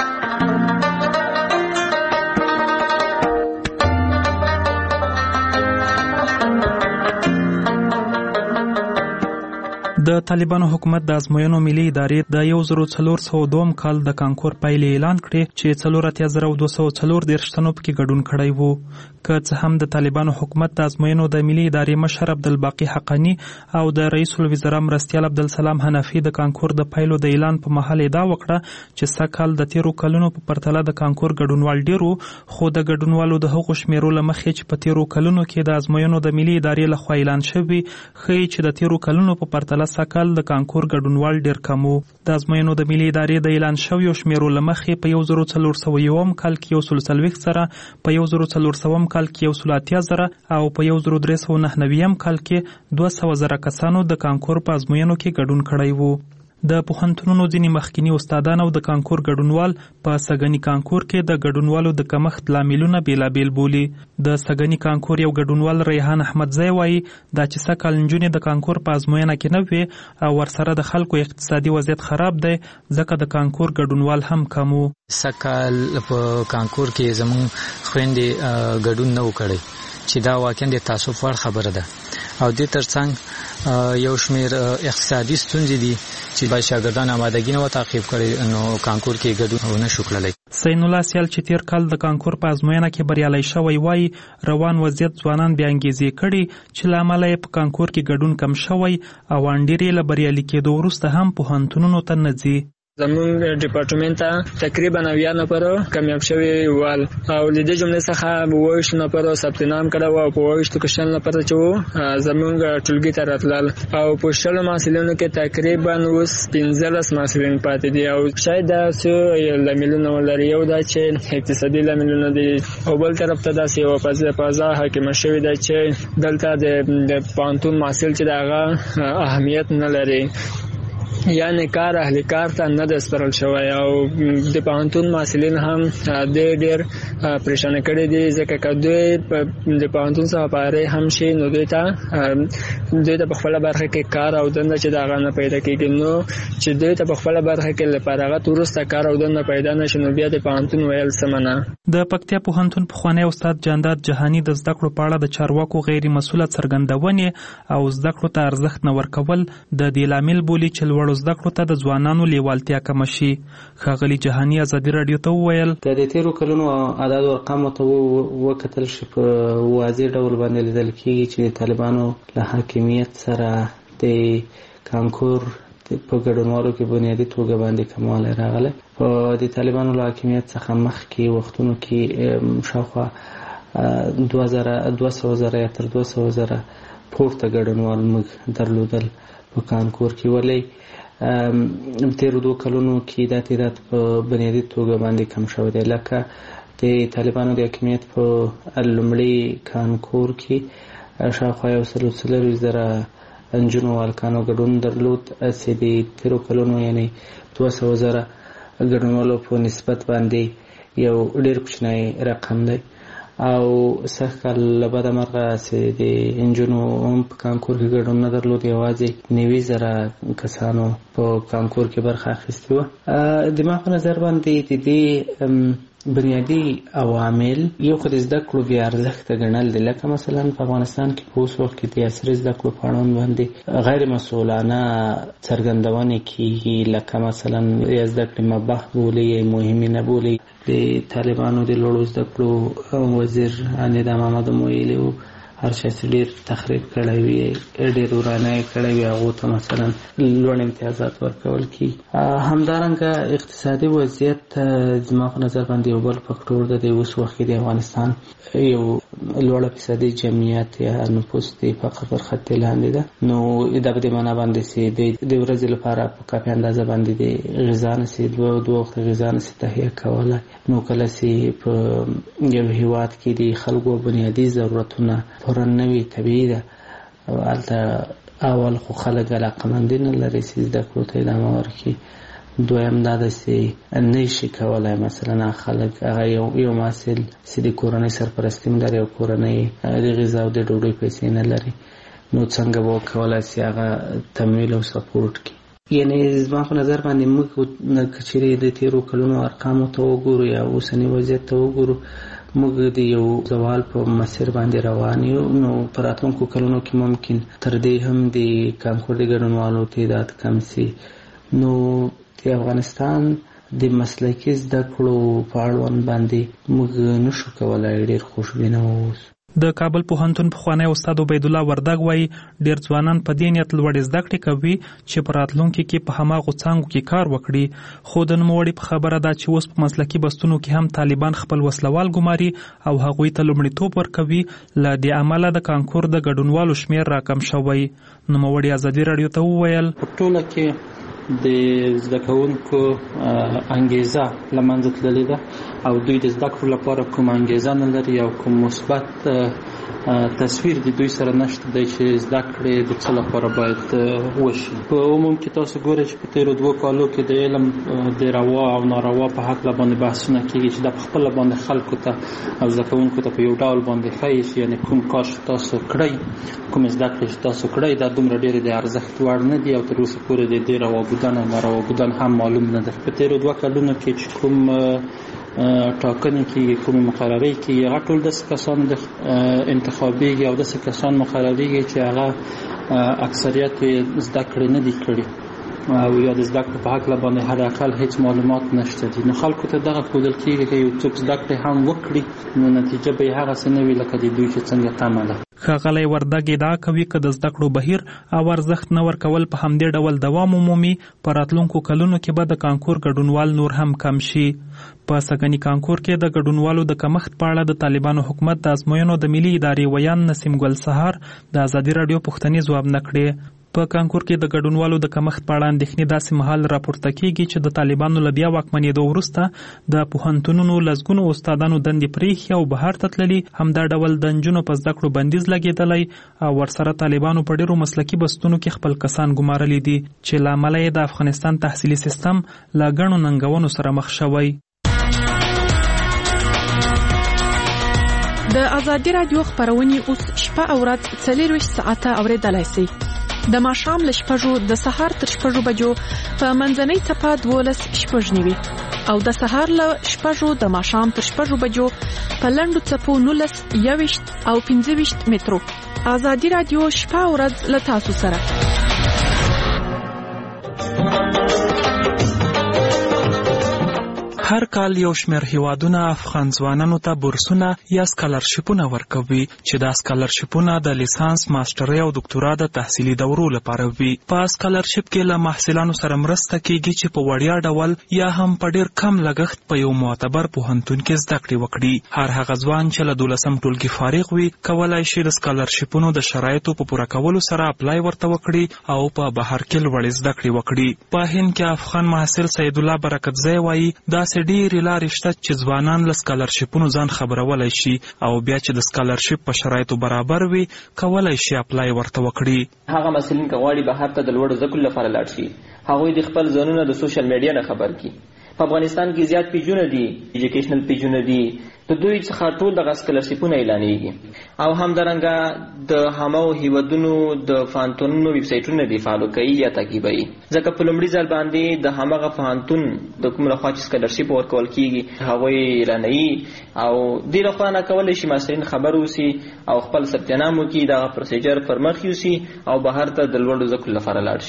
د طالبانو حکومت د ازموینو ملي ادارې د یو زرو څلور سوه دوم کال د کانکور پایلې اعلان کړې چې څلور اتیا زره دوه سوه څلور دېرش تنو پکې ګډون کړی و. که څه هم د طالبانو حکومت د ازموینو د ملي ادارې مشر عبدالباقي حقانی او د رئیس الوزرا مرستیال عبدالسلام حنفي د کانکور د پایلو د اعلان په مهال ادعا وکړه چې سږ کال د تېرو کلونو په پرتله د کانکور ګډونوال ډېر و، خو د ګډونوالو د هغو شمېرو له مخې چې په تېرو کلونو کې د ازموینو د ملي ادارې لخوا اعلان شوي ښیي چې د تېرو کلونو په پرتله سږ کال د کانکور ګډونوال ډېر کم و. د ازموینو د ملي ادارې د اعلان شویو شمېرو له مخې په یو زرو څلور سوه یوم کال کې یو سل څلوېښت زره، په یو زرو څلور سوم کال کې یو سل اتیا زره او په یو زرو درې سوه نهه نوېم کال کې دوه سوه زره کسانو د کانکور په ازموینو کې ګډون کړی و. د پوهنتونونو ځینې مخکینی استادان او د کانکور ګډونوال په سږني کانکور کې د ګډونوالو د کمښت لاملونه بېلابېل بولي. د سږني کانکور یو ګډونوال ریحان احمدزی وایي دا چې سږ کال نجونې د کانکور په ازموینه کې نه وې او ورسره د خلکو اقتصادي وضعیت خراب دی، ځکه د کانکور ګډونوال هم کم و.
سږ کال په کانکور کې زموږ خویندې ګډون نه و کړی چې دا واقعا د تاسف وړ خبره ده، او دې ترڅنګ یو شمېر اقتصادي ستونزې دي چې باید شاګردان آمادګي نه و تعقیب کړي، نو کانکور کې ګډون ونه شو کړلی.
سین الله سیال چې تېر کال د کانکور په ازموینه کې بریالی شوی وایي روان وضعیت ځوانان بې انګېزې کړي چې له امله یې په کانکور کې ګډون کم شوی او انډېر یې له بریالي کېدو وروسته هم پوهنتونونو ته نه ځي.
زمونږ ډپارټمنټ ته تقریبا اویا نفرو کامیاب شوي ول او له دې جملې څخه اوویشت نفرو ثبت نام کړی و او په اوویشتو کې شل نفره چې وو زمونږ ټولګي ته راتلل او په شلو محصلینو کې تقریبا اوس پنځلس محصلین پاتې دي او شاید دا څه لاملونه ولري. یو دا چې اقتصادي لاملونه دي او بل طرف ته داسې یوه فضا حاکمه شوې ده چې دلته د پوهنتون محصل چې د هغه اهمیت نه لري، یعنی کار اهل کار ته نه ده سپارل شوی او د پوهنتون محصلین هم ډېر ډېر پریشانه کړي دي، ځکه که دوی د پوهنتون څخه فارغ هم شي نو دوی ته دوی ته په خپله برخه کې کار او دنده چې د هغه نه پیدا کېږي، نو چې دوی ته په خپله برخه کې له فراغت وروسته کار او دنده پیدا نه شي نو بیا د پوهنتون ویل سمه نه.
د پکتیا پوهنتون پخوانی استاد جانداد جهاني د زده کړو په اړه د چارواکو غیر مسؤله څرګندونې او زده کړو ته ارزښت نه ورکول د دې لامل بولي چې لوړو زده کړو ته د ځوانانو لیوالتیا کمه شي. ښاغلي جهاني ازادي راډیو ته وویل
که د تېرو کلونو اعداد و ارقامو ته وکتل شي په واضح ډول باندې لیدل کېږي چې د طالبانو له حاکمیت سره د کانکور په ګډونوالو کې بنیادي توګه باندې کموالی راغلی. په د طالبانو له حاکمیت څخه مخکې وختونو کې شاوخوا دوه زره دوه سوه زره یا تر دوه سوه زره پورته ګډونوال موږ درلودل په کانکور کې، ولې تېرو دوه کلونو کې دا تعداد په بنیادي توګه باندې کم شوی دی. لکه د طالبانو د حاکمیت په لومړي کانکور کې شاوخوا یو سل څلوېښت زره نجونو او هلکانو ګډون درلود، چې د تېرو کلونو یعنې دوه سوه زره ګډونوالو په نسبت باندې یو ډېر کوچنی رقم دی. او سږ کال له بده مرغه چې د نجونو هم په کانکور کې ګډون نه درلود، یوازې نوي زره کسانو په کانکور کې برخه اخیستې وه. د ما په نظر باندې د دې بنیادي عوامل یو خو د زده کړو بې ارزښته ګڼل دي، لکه مثلا په افغانستان کې په اوس وخت کې د عصري زده کړو په اړوند باندې غیر مسؤلانه څرګندونې کېږي، لکه مثلا یا زده کړې مباح بولي یا مهمې نه بولي. د طالبانو د لوړو زده کړو وزیر نظام محمد ویلي و هر چا چې ډېر تخریب کړی وي ډېر ورانه کړی وي هغو ته مثلا لوړ امتیازات ورکول کېږي. همدارنګه اقتصادي وضعیت زما په نظر باندې یو بل فکټور ده. د اوس وخت کې د افغانستان یو لوړ فیصدي جمعیت یا نفوس د فقر پر خط لاندې ده. نو دا په دې معنا باندې چې د ورځې لپاره په کافي اندازه باندې د غذا نشي دوه دوه وخت غذا نشي تهیه کولی. نو کله چې په یو هېواد کې د خلکو بنیادي ضرورتونه پوره نه وي طبیعي ده. هلته اول خو خلک علاقمندي نه لري چې زده کړو ته ادامه ورکړي. دویم دا ده چې نه شي کولی مثلا خلک هغه یو محصل چې د کورنۍ سرپرستي هم لري او کورنۍ د غذا او د ډوډۍ پیسې نه لري نو څنګه به وکولی چې هغه تمویل او سپورټ کړي. یعنې زما په نظر باندې موږ که چیرې د تېرو کلونو ارقامو ته وګورو یا اوسني وضعیت ته وګورو موږ د یو زوال په مسیر باندې روان یو. نو په راتلونکو کلونو کې ممکن تر دې هم د کانکور د ګډونوالو تعداد کم سي. نو د افغانستان د مسلکي زده کړو په اړوند باندې موږ نشو کولی ډېر خوشبینه واوسو.
د کابل پوهنتون پخوانی استاد عبید الله وردګ وایي ډېر ځوانان په دې نیت لوړې زده کړې کوي چې په راتلونکي کې په هماغو څانګو کې کار وکړي. خو د نوموړي په خبره ده چې اوس په مسلکي بستونو کې هم طالبان خپل وسلوال ګماري او هغوی ته لومړیتوب ورکوي. له دې امله د کانکور د ګډونوالو شمېر راکم شوی. نوموړي ازادي راډیو ته وویل
په ټوله کې د زده کوونکو انګیزه له منځه تللې ده او دوی د زده کړو لپاره کوم انګیزه نه لري او کوم مثبت تصویر د دوی سره نشته دی چې زده کړې د څه لپاره باید وشي. په عموم کې تاسو ګورئ چې په تېرو دوو کالو کې د علم د روا او ناروا په هکله باندې بحثونه کېږي چې دا په خپله باندې خلکو ته او زده کوونکو ته په یو ډول باندې ښایي چې یعنې کوم کار چې تاسو کړئ کوم زده کړې چې تاسو کړئ دا دومره ډېرې د ارزښت وړ نه دي او تر اوسه پورې د دې روا بودن او ناروا بودن هم معلوم نه ده. په تېرو دوه کلونو کې چې کوم ټاکنې کېږي کومې مقررې کېږي هغه ټول داسې کسان انتخابېږي او داسې کسان مقررېږي چې هغه اکثریت زده کړې نه دي کړي او یا د زده کړې په هکله باندې حداقل هیڅ معلومات نشته دي. نو خلکو ته دغه ښودل کېږي که یو څوک زده کړې هم وکړي نو نتیجه به یې هغسې نه وي لکه د دوی چې څنګه تمه ده.
ښاغلی وردګ ادعا کوي که د زده کړو بهیر او ارزښت نه ورکول په همدې ډول دوام ومومي په راتلونکو کلونو کې به د کانکور ګډونوال نور هم کم شي. په سږني کانکور کې د ګډونوالو د کمښت په اړه د طالبانو حکومت د ازموینو د ملي ادارې ویان نسیم ګل سهار د ازادي راډیو پوښتنې ځواب نه کړې. په کانکور کې د ګډونوالو د کمښت په اړه اندېښنې داسې مهال راپورته کېږي چې د طالبانو له بیا واکمنېدو وروسته د پوهنتونونو لسګونو استادانو دندې پرېښي او بهر ته تللي. همدا ډول د نجونو په زده کړو بندیز لګېدلی او ورسره طالبانو په ډېرو مسلکي بستونو کې خپل کسان ګمارلي دي چې له امله یې د افغانستان تحصیلي سیستم له ګڼو ننګونو سره مخ شوی.
د ازادي راډیو خپرونې اوس شپه او ورځ څلېرویشت ساعته اورېدلی شئ. د ماښام له شپږو د سهار تر شپږو بجو په منځنۍ څپه دولس شپږ نوي او د سهار له شپږو د ماښام تر شپږو بجو په لنډو څپو نولس یوویشت او پنځه ویشت مترو. ازادي راډیو شپه او ورځ له تاسو سره.
هر کال یو شمېر هیوادونه افغان ځوانانو ته بورسونه یا سکالرشیپونه ورکوي چې دا سکالرشیپونه د لیسانس، ماسټرۍ او دکتورا د تحصیلي دورو لپاره وي. په سکالرشیپ کې له محصلانو سره مرسته کیږي چې په وړیا ډول یا هم په ډېر کم لګښت په یو معتبر پوهنتون کې زده کړې وکړي. هر هغه ځوان چې له دولسم ټولګي فارغ وي کولی شي د سکالرشیپونو د شرایطو په پوره کولو سره اپلای ورته وکړي او په بهر کې لوړې زده کړې وکړي. په هند کې افغان محصل سید الله برکتزی وایي داسې ډېرې لارې شته چې ځوانان له سکالرشیپونو ځان خبرولی شي او بیا چې د سکالرشیپ په شرایطو برابر وي کولی شي اپلای ورته وکړي.
هغه محصلین که غواړي بهر ته د لوړو زده کړو لپاره لاړ شي هغوی د خپل ځانونه د سوشل میډیا نه خبر کړي. په افغانستان کې زیات پیجونه دي، ایجوکیشنل پیجونه دي، د دوی څخه ټول دغه سکالرشیپونه اعلانېږي او همدارنګه د هماغو هیوادونو د پوهنتونونو ویب سایټونه دي فالو کوي یا تعقیبوي. ځکه په لومړي ځل باندې د هماغه پوهنتون د کوم لخوا چې سکالرشیپ ورکول کېږي هغوی اعلانوي او دې لخوا نه کولی شي محصلین خبر اوسي او خپل ثبت نام وکړي، دغه پروسیجر پر مخ یوسي او بهر ته د لوړو زده کړو لپاره لاړ شي.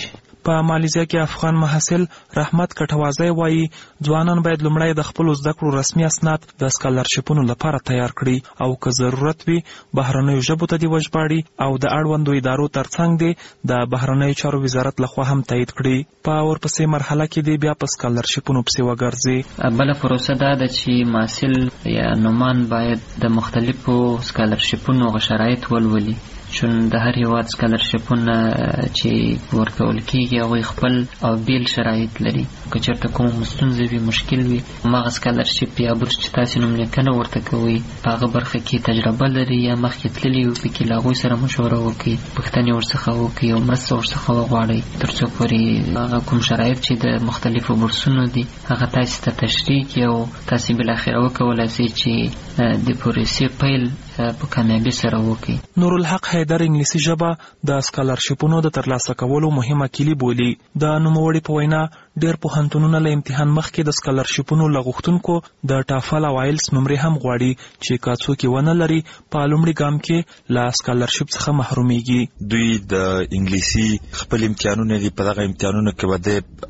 په مالیزیا کې افغان محصل رحمت کټوازی وایي ځوانان باید لومړی د خپلو زده کړو رسمي اسناد د سکالرشیپونو لپاره تیار کړي او که ضرورت وي بهرنیو ژبو ته دې وژباړي او د اړوندو ادارو ترڅنګ دې د بهرنیو چارو وزارت لخوا هم تایید کړي. په ورپسې مرحله کې دې بیا په سکالرشیپونو پسې وګرځي.
بله پروسه دا ده چې محصل یا نومان باید د مختلفو سکالرشیپونو شرایط ولولي، چون د هر هیواد سکالرشیپونه چې ورکول کېږي هغوی خپل او بیل شرایط لري. که چېرته کوم ستونزه وي، مشکل وي، هماغه سکالرشیپ یا بورس چې تاسې نوملیکنه ورته کوئ په هغه برخه کې تجربه لري یا مخکې تللي وي، پکې له هغوی سره مشوره وکړئ، پوښتنې ورڅخه وکړئ او مرسته ورڅخه وغواړئ تر څو پورې هغه کوم شرایط چې د مختلفو بورسونو دي هغه تاسې ته تشریح کړي او تاسې بالاخره وکولی شئ چې د پروسې پیل په کامیابی سره وکړي.
نورالحق حیدر انګلیسي ژبه د سکالرشیپونو د ترلاسه کولو مهمه کیلي بولي. د نوموړي په وینا ډېر پوهنتونونه له امتحان مخکې د سکالرشیپونو له غوښتونکو د ټافل او آیلس نمرې هم غواړي چې که څوک یې ونه لري په لومړي ګام کې له سکالرشیپ څخه محرومیږي.
دوی د انګلیسي خپل امتحانونه دي، په دغه امتحانونو کې به د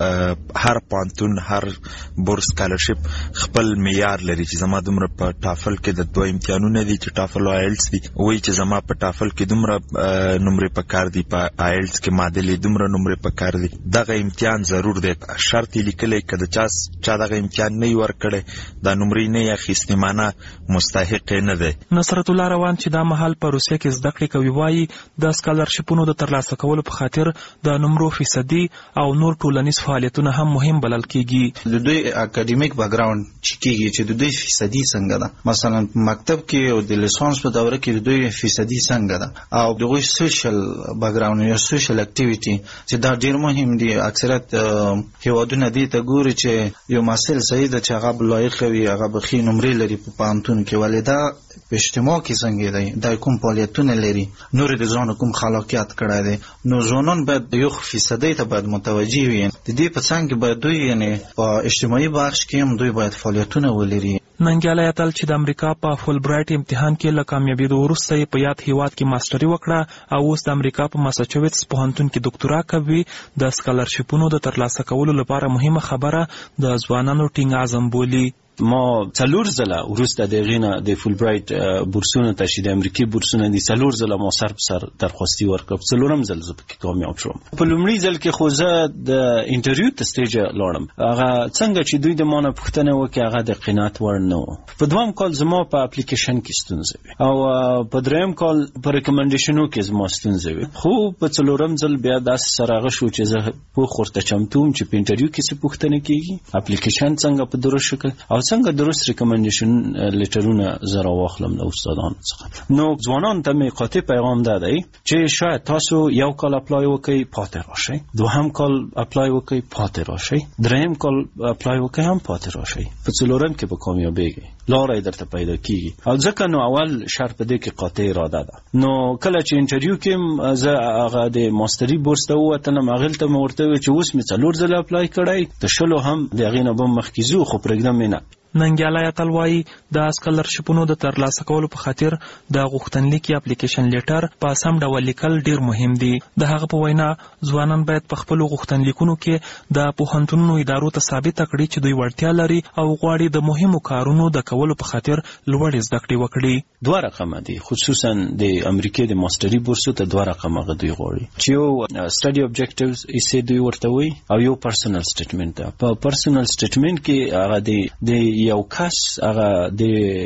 هر پوهنتون هر بورس سکالرشیپ خپل معیار لري چې زما دومره په ټافل کې د دوه امتحانونه دي چې ټافل او آیلس دي، وایي چې زما په ټافل کې دومره نمرې پکار دي، په آیلس کې معادلې دومره نمرې پکار دي. دغه امتحان ضرور دی، شرط یې لیکلی که د چا چا دغه امتحان نه وي ورکړی دا نمرې نه یې اخیستې معنه مستحق یې نه دی.
نصرت الله روان چې دا مهال په روسیه کې زده کړې کوي وایي د سکالرشیپونو د ترلاسه کولو په خاطر د نمرو فیصدي او نور ټولنیز فعالیتونه هم مهم بلل کېږي.
د دوی اکاډمیک بیکګراوند چې کېږي چې د دوی فیصدي څنګه ده، مثلا مکتب کې او د لیسانس په دوره کې د دوی فیصدي څنګه ده، او دغه سوشل بیکګراوند یا سوشل اکټیویټي چې دا ډیر مهم دي. اکثریت هیوادونه دې ته ګوري چې یو محصل صحیح ده چې هغه لایق وي، هغه به ښې نمرې لري په پوهنتون کې، ولې دا په اجتماع کې څنګه دی، دا کوم فعالیتونه لري، نور د ځان کوم خلاقیت کړی دی. نو ځوانان باید یو فیصدي ته باید متوجه وي. د دې په څنګ کې باید دوی یعنی په اجتماعي بخش کې هم دوی باید فعالیتونه ولري.
ننګیالی اتل چې د امریکا په فول برایټ امتحان کې له کامیابېدو وروسته یې په یاد هیواد کې ماسټري وکړه او اوس د امریکا په ماساچوټس پوهنتون کې ډاکټورا کوي. د سکالرشیپونو د ترلاسه کولو لپاره مهمه خبره د ځوانانو ټینګ عزم بولي.
ما څلور ځله وروسته د هغې نه د فول برایټ بورسونو ته چې د امریکې بورسونه دي څلور ځله ما سر په سر درخواستي ورکړه، په څلورم ځل زه پکې کامیاب شوم. په لومړي ځل کې خو زه د انټرویو ته سټیجه لاړم، هغه څنګه چې دوی د ما نه پوښتنه وکړي هغه د قناعت وړ نه و. په دویم کال زما په اپلیکیشن کې ستونزه وي او په دریم کال په ریکمنډیشنو کې زما ستونزه وي، خو په څلورم ځل بیا داسې سره هغه شو چې زه پوخ ورته چمتو وم چې په انټرویو کې څه پوښتنه کېږي، اپلیکیشن څنګه په درست شکل او څنګه درست ریکمنډیشن لیټرونه زه راواخلم له استادانو څخه. نو ځوانانو ته مې قاطع پیغام دا دی چې شاید تاسو یو کال اپلای وکړئ پاتې راشئ، دوهم کال اپلای وکړئ پاتې راشئ، دریم کال اپلای وکړئ هم پاتې راشئ، په څلورم کې به کامیابېږئ، لاره درته پیدا کیږي. او ځکه نو اول شرط په دې کې قاطع اراده ده. نو کله چې انټرویو کې زه هغه د ماستري بورس ته ووتلم، هغلته مې ورته وویل چې اوس مې څلور ځله اپلای کړی، د شلو هم د هغې نه به مخکې ځو، خو پرېږدم یې نه.
ننګیالی اتل وایي د سکالرشیپونو د ترلاسه کولو په خاطر د غوښتنلیک یا اپلیکیشن لیټر په سم ډول لیکل ډیر مهم دي. د هغه په وینا ځوانان باید په خپلو غوښتنلیکونو کې د پوهنتونونو ادارو ته ثابته کړي چې دوی وړتیا لري او غواړي د مهمو کارونو د کولو په خاطر لوړې زده کړې وکړي.
دوه رقمه دي، خصوصا د امریکې د ماستري بورسو ته دوه رقمه دوی غواړي چې یو سټډي اوبجیکټیوز یې دوی ورته وایي او یو پرسنل سټیټمنټ ده. په پرسنل سټیټمنټ کې هغه د یو کس هغه د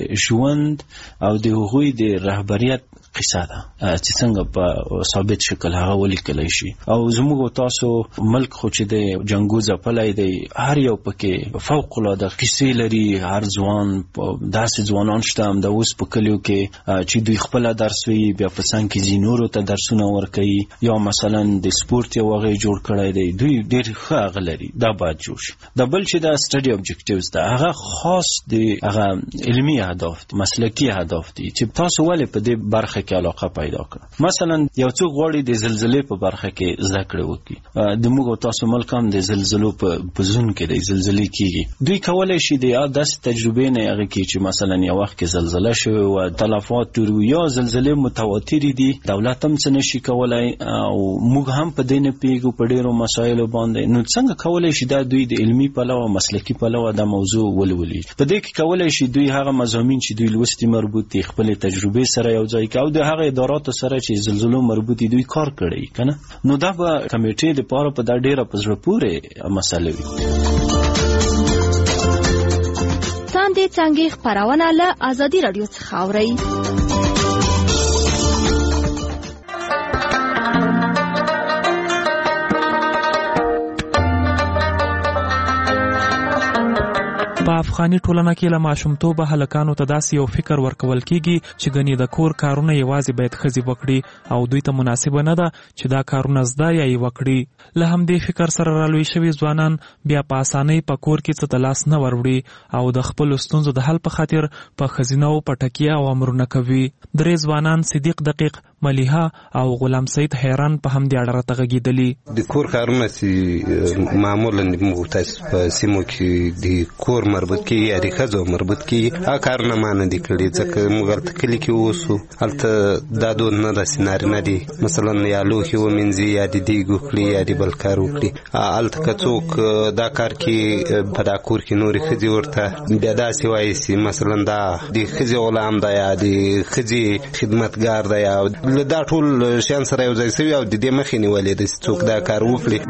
ژوند او د هغوی د رهبریت قصه ده چې څنګه په ثابت شکل هغه ولیکلی شي. او زموږ تاسو ملک خو چې د جنګو ځپلی دی، هر یو پکې فوق العاده قصې لري. هر ځوان داسې ځوانان شته هم د اوس په کلیو کې چې دوی خپله درس وي، بیا په څنګ کې ځي نورو ته درسونه ورکوي، یا مثلا د سپورت یو هغه جوړ کړی دی، دوی ډېر ښه هغه لري، دا باید جوړ شي. د بل چې دا سټډي اوبجیکټیوز ده هغه خاص د هغه علمي اهداف مسلکی اهداف دي چې تاسو ولې په دې برخه کې علاقه پیدا کړه. مثلا یو څوک غواړي د زلزلې په برخه کې زده کړه وکړي، د موږ تاسو ملک هم د زلزلو په زون کې د زلزلې کیږي، دوی کولای شي د داسې تجربې نه هغه کې چې مثلا یو وخت کې زلزلہ شوه او تلفات ټول یا زلزلې متواتر دي، دولت هم څه نشي کولای او موږ هم په دې نه پیګو په ډیرو مسایلو باندې. نو څنګه کولای شي دا دوی د علمي پلوه مسلکی پلوه دا موضوع ولولي؟ په دې کې کولای شي دوی هغه مضامین چې دوی لوستي مربوط دي خپل تجربې سره یو ځای کوي او د هغه اداراتو سره چې زلزلو مربوط دي دوی کار کړی کنه. نو دا به کمیټې د پاره په دا ډیره پزړه پورې مسله وي.
څنګه څنګه خبرونه له ازادي رادیو څخه اوري.
په افغاني ټولنه کې له ماشومتوبه هلکانو ته داسې یو فکر ورکول کیږي چې ګنې د کور کارونه یوازې باید ښځې وکړي او دوی ته مناسبه نه ده چې دا کارونه زده یا یې وکړي. له همدې فکر سره رالوی شوي ځوانان بیا په اسانۍ په کور کې څه د لاس نه وروړي او د خپلو ستونزو د حل په خاطر په ښځینه‌و په ټکیه او امرونه کوي. درې ځوانان صدیق دقیق، ملیحه او غلام سید حیران په همدې اړه راته غږېدلي.
د کور کارونه چې معمولا موږ تاسو په سیمو کې د کور مربوط کیږي یا د ښځو مربوط کیږي، هغه کارونه ما نه دي کړي ځکه موږ هلته کلي کې اوسو، هلته دا دود نه داسې نارینه دي مثلا یا لوښي ومینځي یا د دیګ وکړي یا د بل کار وکړي. هلته که څوک دا کار کې په دا کور کې نورې ښځې ورته بیا داسې وایي چې مثلا دا د ښځې غلام ده یا د ښځې خدمتګار ده یا دا ټول شیان سره یو ځای شوي او د دې مخې نیولې ده چې څوک دا کار وکړي.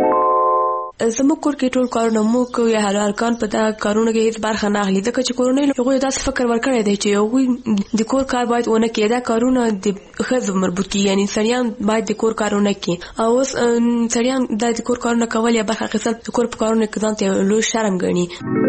زموږ کور کې ټول کارونه موږ کوو یا هلکان په دا کارونو کې هیڅ برخه نه اخلي ځکه چې کورنۍ هغوی داسې فکر ورکړی دی چې هغوی د کور کار باید ونه کړي، دا کارونه د ښځو مربوط کړي، یعنې سړیان باید د کور کارونه کړي او اوس سړیان دا د کور کارونه کول یا برخه اخیستل د کور په کارونو کې ځان ته لوی شرم ګڼي.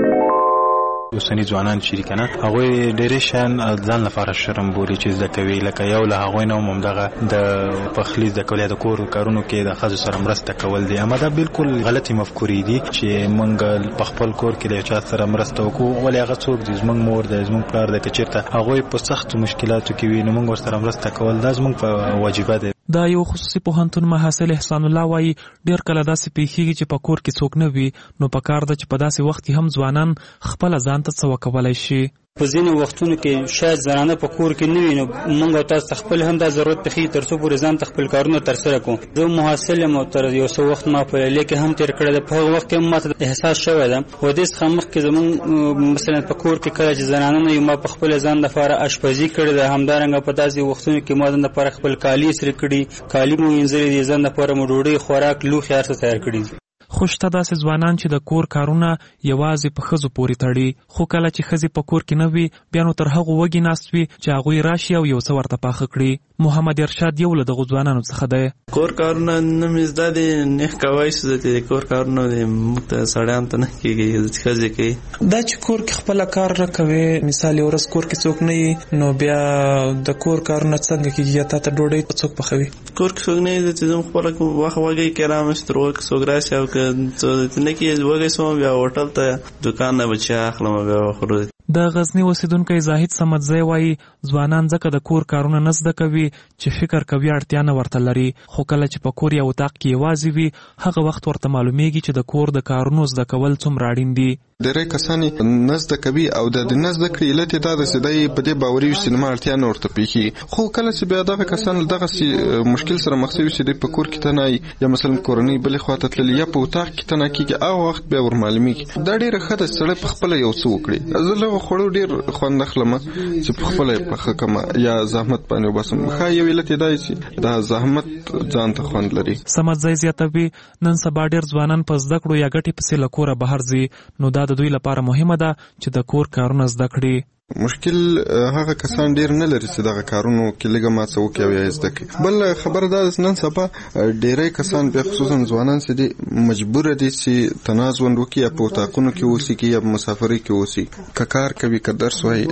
اوسني ځوانان چې کنه هغوی ډېرې شیان ځان لپاره شرم بولي چې زده کوي، لکه یو له هغوی نه هم همدغه د پخلي زده کول یا د کور کارونو کې د ښځو سره مرسته کول دي. اما دا بالکل غلطې مفکورې دي چې موږ په خپل کور کې له چا سره مرسته وکړو، ولې هغه څوک دي زموږ مور دی زموږ پلار دی که چېرته هغوی په سختو مشکلاتو کې وي نو موږ ورسره مرسته کول دا زموږ په واجبه دی.
دا یو خصوصي پوهنتون محصل احسان الله وایي ډېر کله داسې پیښیږي چې په کور کې څوک نه وي نو په کار ده چې په داسې وخت کې هم ځوانان خپله ځان ته څه وکولی شي.
په ځینې وختونو کې شاید زنانه په کور کې نه وي نو موږ او تاسو خپل هم دا ضرورت پېښېږي تر څو پورې ځان ته خپل کارونه ترسره کړو. زه محصل یم او تر یو څه وخت ما په لیلیه کې هم تېر کړی ده، په هغه وخت کې هم ماته احساس شوی ده و دې څخه مخکې زموږ مثلا په کور کې کله چې زنانه نه وي ما په خپل ځان لپاره اشپزي کړې ده، همدارنګه په داسې وختونو کې ما ځان لپاره خپل کالي استری کړي، کالي مو وینځلي دي، ځان لپاره مو ډوډۍ خوراک لوښي هر څه تیار کړي دي.
خو شته داسې ځوانان چې د کور کارونه یوازې په ښځو پورې تړي، خو کله چې ښځې په کور کې نه وي بیا نو تر هغو وږي ناست وي چې هغوی راشي او یو څه ورته پاخه کړي. محمد ارشاد یو له دغو ځوانانو څخه دی.
کور کارونه نه مې زده دي، نه کوای شو چې د کور کارونه موږ ته سړیانو ته نه کېږي، ښځې کوي.
دا چې کور کې خپله کار نه کوې، مثال یو ورځ کور کې څوک نه وي نو بیا د کور کارونه څنګه کېږي یا تا ته ډوډۍ څوک پخوي؟
کور کې څوک نه وي چې زه خپله وخت وږی کې رامشي تر هغو کې څوک راشي او که نه کې وږی شوم بیا هوټل ته دوکان نه به چای اخلم بیا وخورو.
د غزنی اوسیدونکی زاهد سمدزی وایي ځوانان ځکه د کور کارونه نه زده کوي چې فکر کوي اړتیا نه ورته لري، خو کله چې په کور یا اتاق کې یوازې وي هغه وخت ورته معلومیږي چې د کور د کارونو زده کول څومره اړین دي.
ډېری کسان نه زده کوي او د نه زده کړې علت یې دا ده چې دی په دې باوري وي چې زما اړتیا نه ورته پېښېږي، خو کله چې بیا دغه کسان له دغسې مشکل سره مخ شوي چې دی په کور کې تنایي یا مثلا کورنۍ بلې خواته تللي یا په اتاق کې تنه کېږي هغه وخت بیا ور معلومېږي. دا ډېره ښه ده چې سړی په خپله یو څه وکړي. زه له هغو خوړو ډېر خوند اخلم چې په خپله یې پخه کړم یا زحمت باندې وباسم. ښه یو علت یې دا چې دا زحمت ځان ته خوند لري.
سمدزی زیاتوي نن سبا ډېر ځوانان په زده کړو یا ګټې پسې له کوره بهر ځي، نو دا د دوی لپاره مهمه ده چې د کور کارونه زده کړي.
مشکل هغه کسان ډیر نه لري چې دغه کارونو کې لږه ما څه وکړي او یا زده کړي. بل خبره دا ده نن سبا ډیری کسان بیا خصوصا ځوانان چې دي مجبوره دي چې تناز ژوند وکړي یا په اتاقونو کې اوسي یا په مسافرۍ کې اوسي، که کار کوي که درس وایي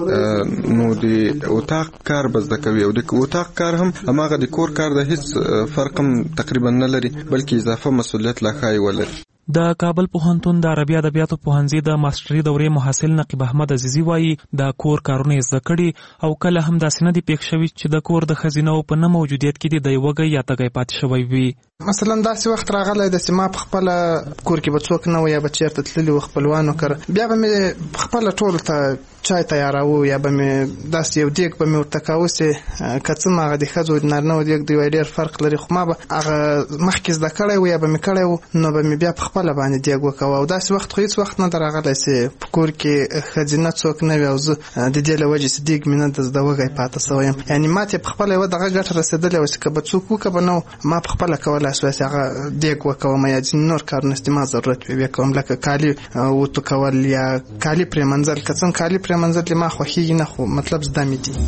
نو د اتاق کار به زده کوي او د اتاق کار هم هماغه د کور کار د هیڅ فرق هم تقریبا نه لري بلکې اضافه مسؤلیت لا ښایي ولري.
د کابل پوهنتون د عربي ادبیاتو پوهنځي د ماستري دورې محصل نقیب احمد عزیزي وایي د کور کارونه یې زده کړي او کله هم داسې نه دي پېښ شوي چې د کور د ښځینو په نه موجودیت کې د یوه یا تګی پاتې شوی وي.
مثلا داسې وخت راغلی د چې ما په خپله کور کې به څوک نه و یا به چېرته تللي وو خپلوانو کره، بیا به مې خپله ټولو ته چای تیاراوه یا به مې داسې یو دیګ به مې ورته کاوه چې که څه م هغه د ښځو د نارینهو دیګ د یو ډېر فرق لري، خو ما به هغه مخکې زده کړی و یا به مې کړی و نو به مې بیا په خپله باندې دیګ وکوه. او داسې وخت خو هېڅ وخت نه ده راغلی چې په کور کې ښځینه څوک نه وي او زه د دې له وجې چې دیګ مې نه د زده وږی پاته سوی یم. یعنې ما ته یې په خپله یوه دغه ګټه رسېدلې وه چې که به څوک وکړه به نه ما په خپله کولی شوی چې هغه دیګ وکوم یا ځینې نور کارونه چې ما ضرورت وي ویې کوم، لکه کالي وتو کول یا کالي پرېمنځل. که څنګه کالي پرېمنځل ما خوښېږي نه، خو مطلب زده مې دي.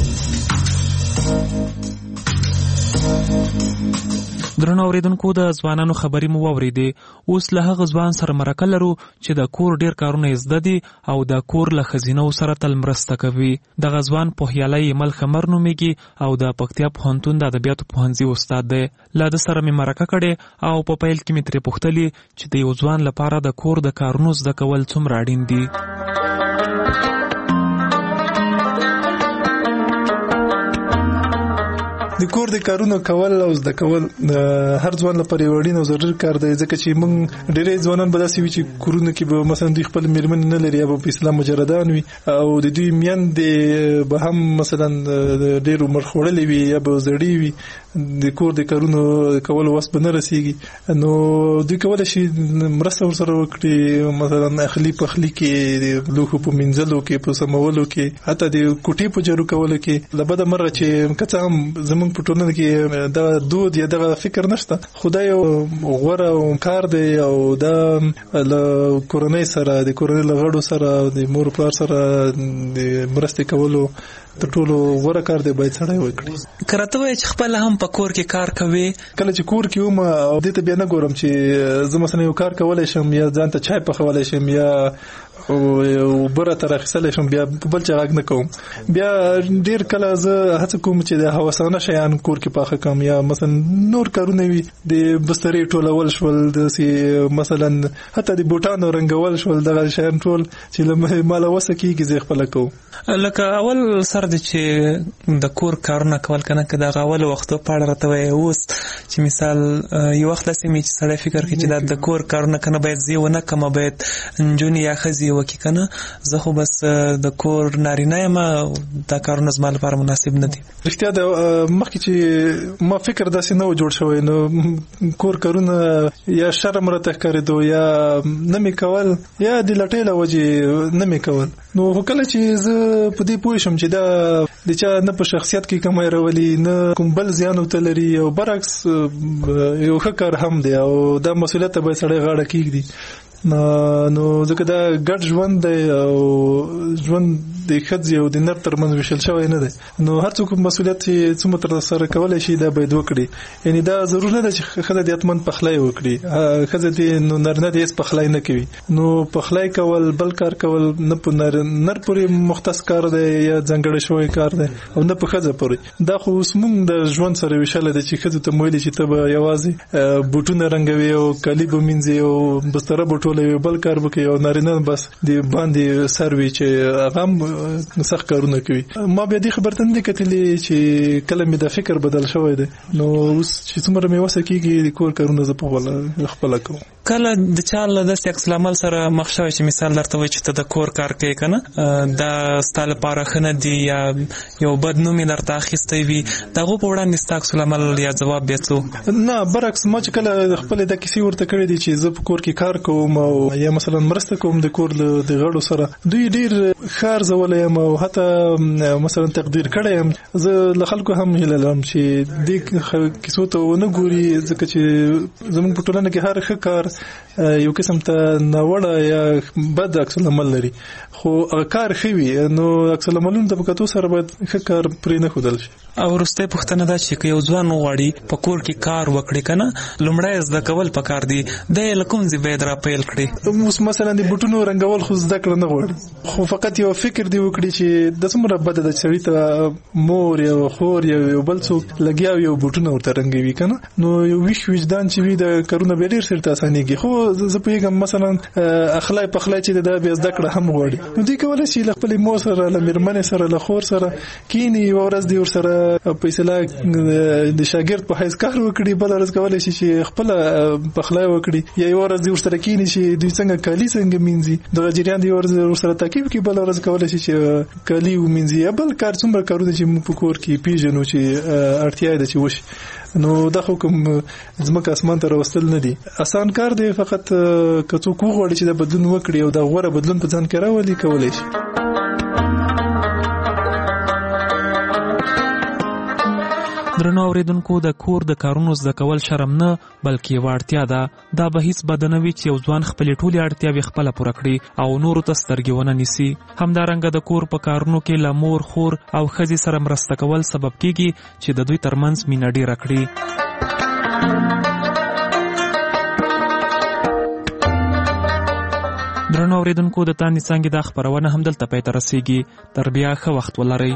درنو اوریدونکو، د ځوانانو خبرې مو واورېدې. اوس له هغه ځوان سره مرکه لرو چې د کور ډېر کارونه یې زده دي او د کور له ښځینو سره تل مرسته کوي. دغه ځوان پوهیالی ایمل خمر نومیږي او د پکتیا پوهنتون د ادبیاتو پوهنځي استاد دی. له ده سره مې مرکه کړې او په پیل کې مې ترې پوښتلي چې د یو ځوان لپاره د کور د کارونو زده کول څومره اړین دي.
د کور د کارونو کول او زده کول هر ځوان لپاره یو اړین او ضروري کار دی، ځکه چې موږ ډېری ځوانان به داسې وي چې کورونه کې به مثلا دوی خپل مېرمنې نه لري یا به په اسلام مجردان وي او د دوی میندې به هم مثلا ډېر عمر خوړلې وي یا به زړې وي، د کور د کارونو کولو وس به نه رسېږي. نو دوی کولی شي مرسته ورسره وکړي، مثلا اخلي پخلي کې، د لوښو په مینځلو کې، په سمولو کې، حتی د کوټې په جارو کولو کې. له بده مرغه چې که څه هم زموږ په ټولنه کې دا دود یا دغه فکر نشته، خو دا یو غوره کار دی او دا له کورنۍ سره، د کورنۍ له غړو سره، د مور پلار سره د مرستې کولو تر ټولو غوره کار دی، باید سړی وکړي.
که راته وایې چې خپله هم په کور کې کار کوې؟
کله چې کور کې وم او دې ته بیا نه ګورم چې زه مثلا یو کار کولی شم یا ځان ته چای پخولی شم یا اوبه راته راخیستلی شم، بیا په بل چا غږ نه کوم. بیا ډېر کله زه هڅه کوم چې د هوسانه شیان کور کې پاخه کړم یا مثلا نور کارونه وي، د بسترې ټولول شول، داسې مثلا حتی د بوټانو رنګول شول، دغه شیان ټول چې له ما له وسه کېږي زه خپله کوم.
لکه اول سر دی چې د کور کارونه کول که نه، که دغه اولو وختو په اړه راته وایې. اوس چې مثال یو وخت داسې مې چې سړی فکر کوي چې دا د کور کارونه که نه باید زه ونه کړم، باید نجونې یا ښځې وکړي که نه، زه خو بس د کور نارینه یم، دا کارونه زما لپاره مناسب نه دي.
رښتیا ده، مخکې چې ما فکر داسې نه و جوړ شوی، نو کور کارونه یا شرم راته ښکارېدو یا نه مې کول یا د لټۍ له وجې نه مې کول. نو خو کله چې زه په دې پوه شم چې دا د چا نه په شخصیت کې کمی راولي، نه کوم بل زیان ورته لري او برعکس یو ښه کار هم دی او دا مسؤلیت ته باید سړی غاړه کېږدي. نو ځکه دا ګډ ژوند دی او ژوند د ښځې او د نر ترمنځ ویشل شوی نه دی، نو هر څوک مسؤلیت چې څومره ترسره کولی شي دا باید وکړي. یعنې دا ضرور نه ده چې ښځه دې حتمن پخلی وکړي، ښځه دې نو نارینه دې هېڅ پخلی نه کوي. نو پخلی کول، بل کار کول نه په نر پورې مختص کار دی یا ځانګړی شوی کار دی او نه په ښځه پورې. دا خو اوس موږ د ژوند سره ویشلی دی چې ښځو ته ویلي چې ته به یوازې بوټونه رنګوي او کالي به مینځي او بستره به ټولوي، بل کار به کوي، او نارینه بس د باندې سر وي چې هغه هم سخت کارونه کوي. ما بیا دې خبرته نه دي کتلې چې کله مې دا فکر بدل شوی دی، نو اوس چې څومره مې وسه کېږي د کور کارونه زه په خپله کوم.
کله د چا له داسې عکس العمل سره مخ شوی چې مثال درته وایي چې ته د کور کار کوې که نه، دا ستا لپاره ښه نه دي یا یو بد نوم یې درته اخیستی وي، د هغو په وړاندې ستا عکس العمل یا ځواب بیا څه؟
نه، برعکس ما چې کله خپلې دا کیسې ورته کړې دي چې زه په کور کې کار کوم او یا مثلا مرسته کوم د کور د غړو سره، دوی ډېر ښه ارزولی یم او حتی مثلا تقدیر کړی یم. زه له خلکو هم هیله لرم چې دې کیسو ته ونه ګوري، ځکه چې زموږ په ټولنه کې هر ښه کار یو قسم ته ناوړه یا بد عکس العمل لري، خو هغه کار ښه وي، نو عکس العملونو ته په کتو سره باید ښه کار پرې نه ښودل شي.
او وروستۍ پوښتنه دا چې که یو ځوان وغواړي په کور کې کار وکړي که نه، لومړی زده کول پکار دي، دا یې له کوم ځای باید را پیل کړي؟
اوس مثلا د بوټونو رنګول خو زده کړه نه غواړي، خو فقط یو فکر دی وکړي چې د څومره بد د سړی ته مور یا خور یا بل څوک لګیاو یو بوټونه ورته رنګوي کنه نو یو ویش وجدان چې وی د کارونه به ډیر سره اسانيږي خو زه پیغام مثلا اخلاق په اخلاق چې د بیا زده کړه هم غواړي نو دوی کولای شي خپل مور سره له مرمنې سره له خور سره کینی ورځ دی ور سره فیصله د شاګرد په حیث کار وکړي بل ورځ کولای شي چې خپل په اخلاق وکړي یا ورځ دی ور سره کینی شي دوی څنګه کالی څنګه مینځي د جریان دی ورځ ور سره تاکید کی بل ورځ کولای شي چې کالی ومینځي بل کار څومره کارونه چې موږ په کور کې پیژنو چې اړتیا ده چې وشي نو دا حکم زمکه اسمان ته راوستل نه دي آسان کار دی فقط که څوک وغواړي چې د بدلون وکړي او دا غوړه بدلون په ځان کې راولي کولای شي.
درنو اوریدونکو د کور د کارونو زده کول شرم نه بلکې یوه اړتیا ده دا به هیڅ بد نه وي چې یو ځوان خپلې ټولې اړتیاوې خپله پوره کړي او نورو ته سترګې ونه نیسي همدارنګه د کور په کارونو کې له مور خور او ښځې سره مرسته کول سبب کیږي چې د دوی ترمنځ مینه ډیره کړي. درنو اوریدونکو د تاندې څانګې دا خپرونه همدلته پای ته رسیږي تر بیا ښه وخت ولرئ.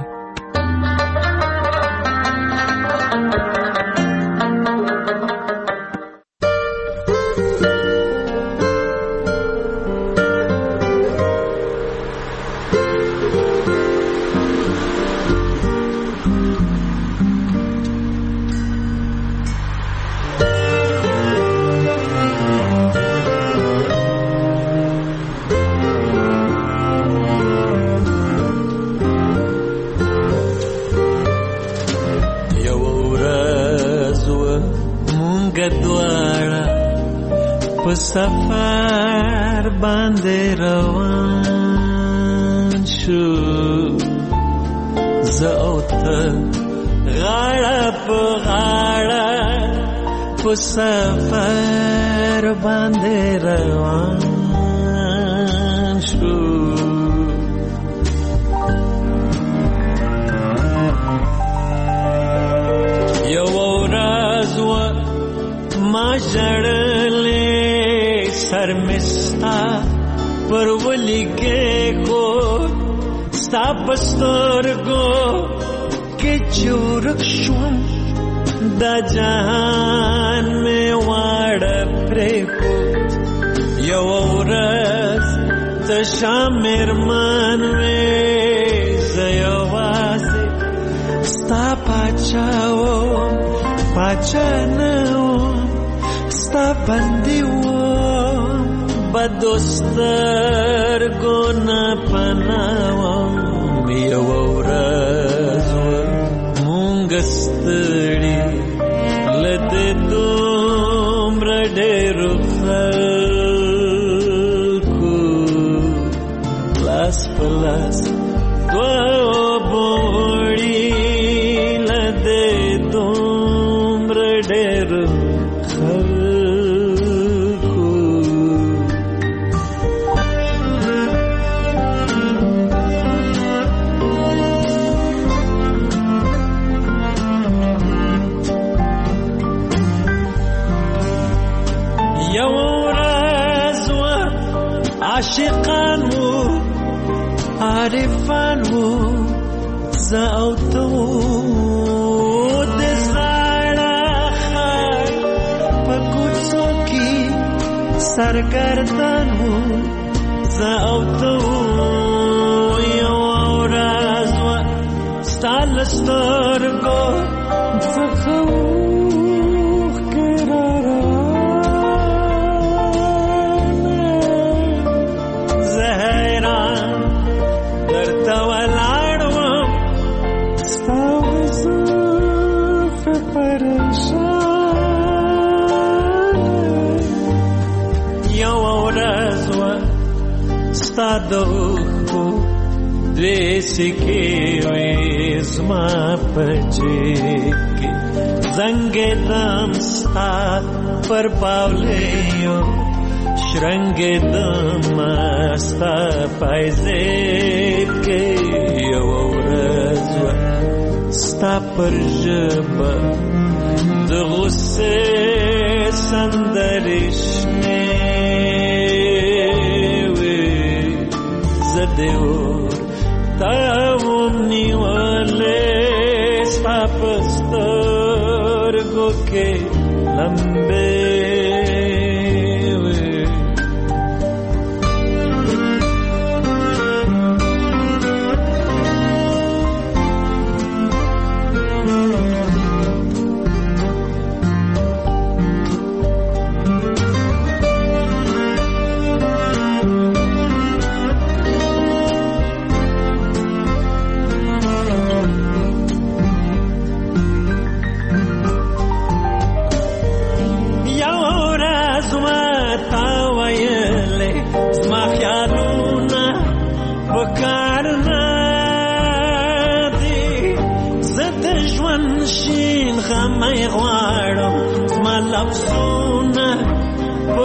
سفر باندې روان شو زه او ته غاړه په غاړه په سفر باندې روان شو یو ورځ و ما ژړلې سر مستا پر ولی کے کو ستا پسترگو کے چورک شون دا جہان میں واڑ پریکو یو ورځ تشا مرمان میں زیوازی ستا پاچاو پاچانو ستا بندیو بدوستر گونا پناوام یو ورځ مونږ ستړي لته دومره ډېرو خلکو لاس په لاس دوه بوړي لته دومره ډېرو عاشقان وو عارفان وو زه او ته وو د زړه خیر په کوڅو کې سرګردان وو زه او ته وو یو ورځ وه ستا له سترګو څخه اوښکې راغلې دو دیسی کی ویزما پچیکی زنگ دم ستا پر پاولیو شرنگ دم ستا پایزیب کی یو ورځ ستا پر ژبه د غصې سندرې شنې د اور تاوم نیولې ستا په سترګو کې لمبې غمه غواړم زما لفظونه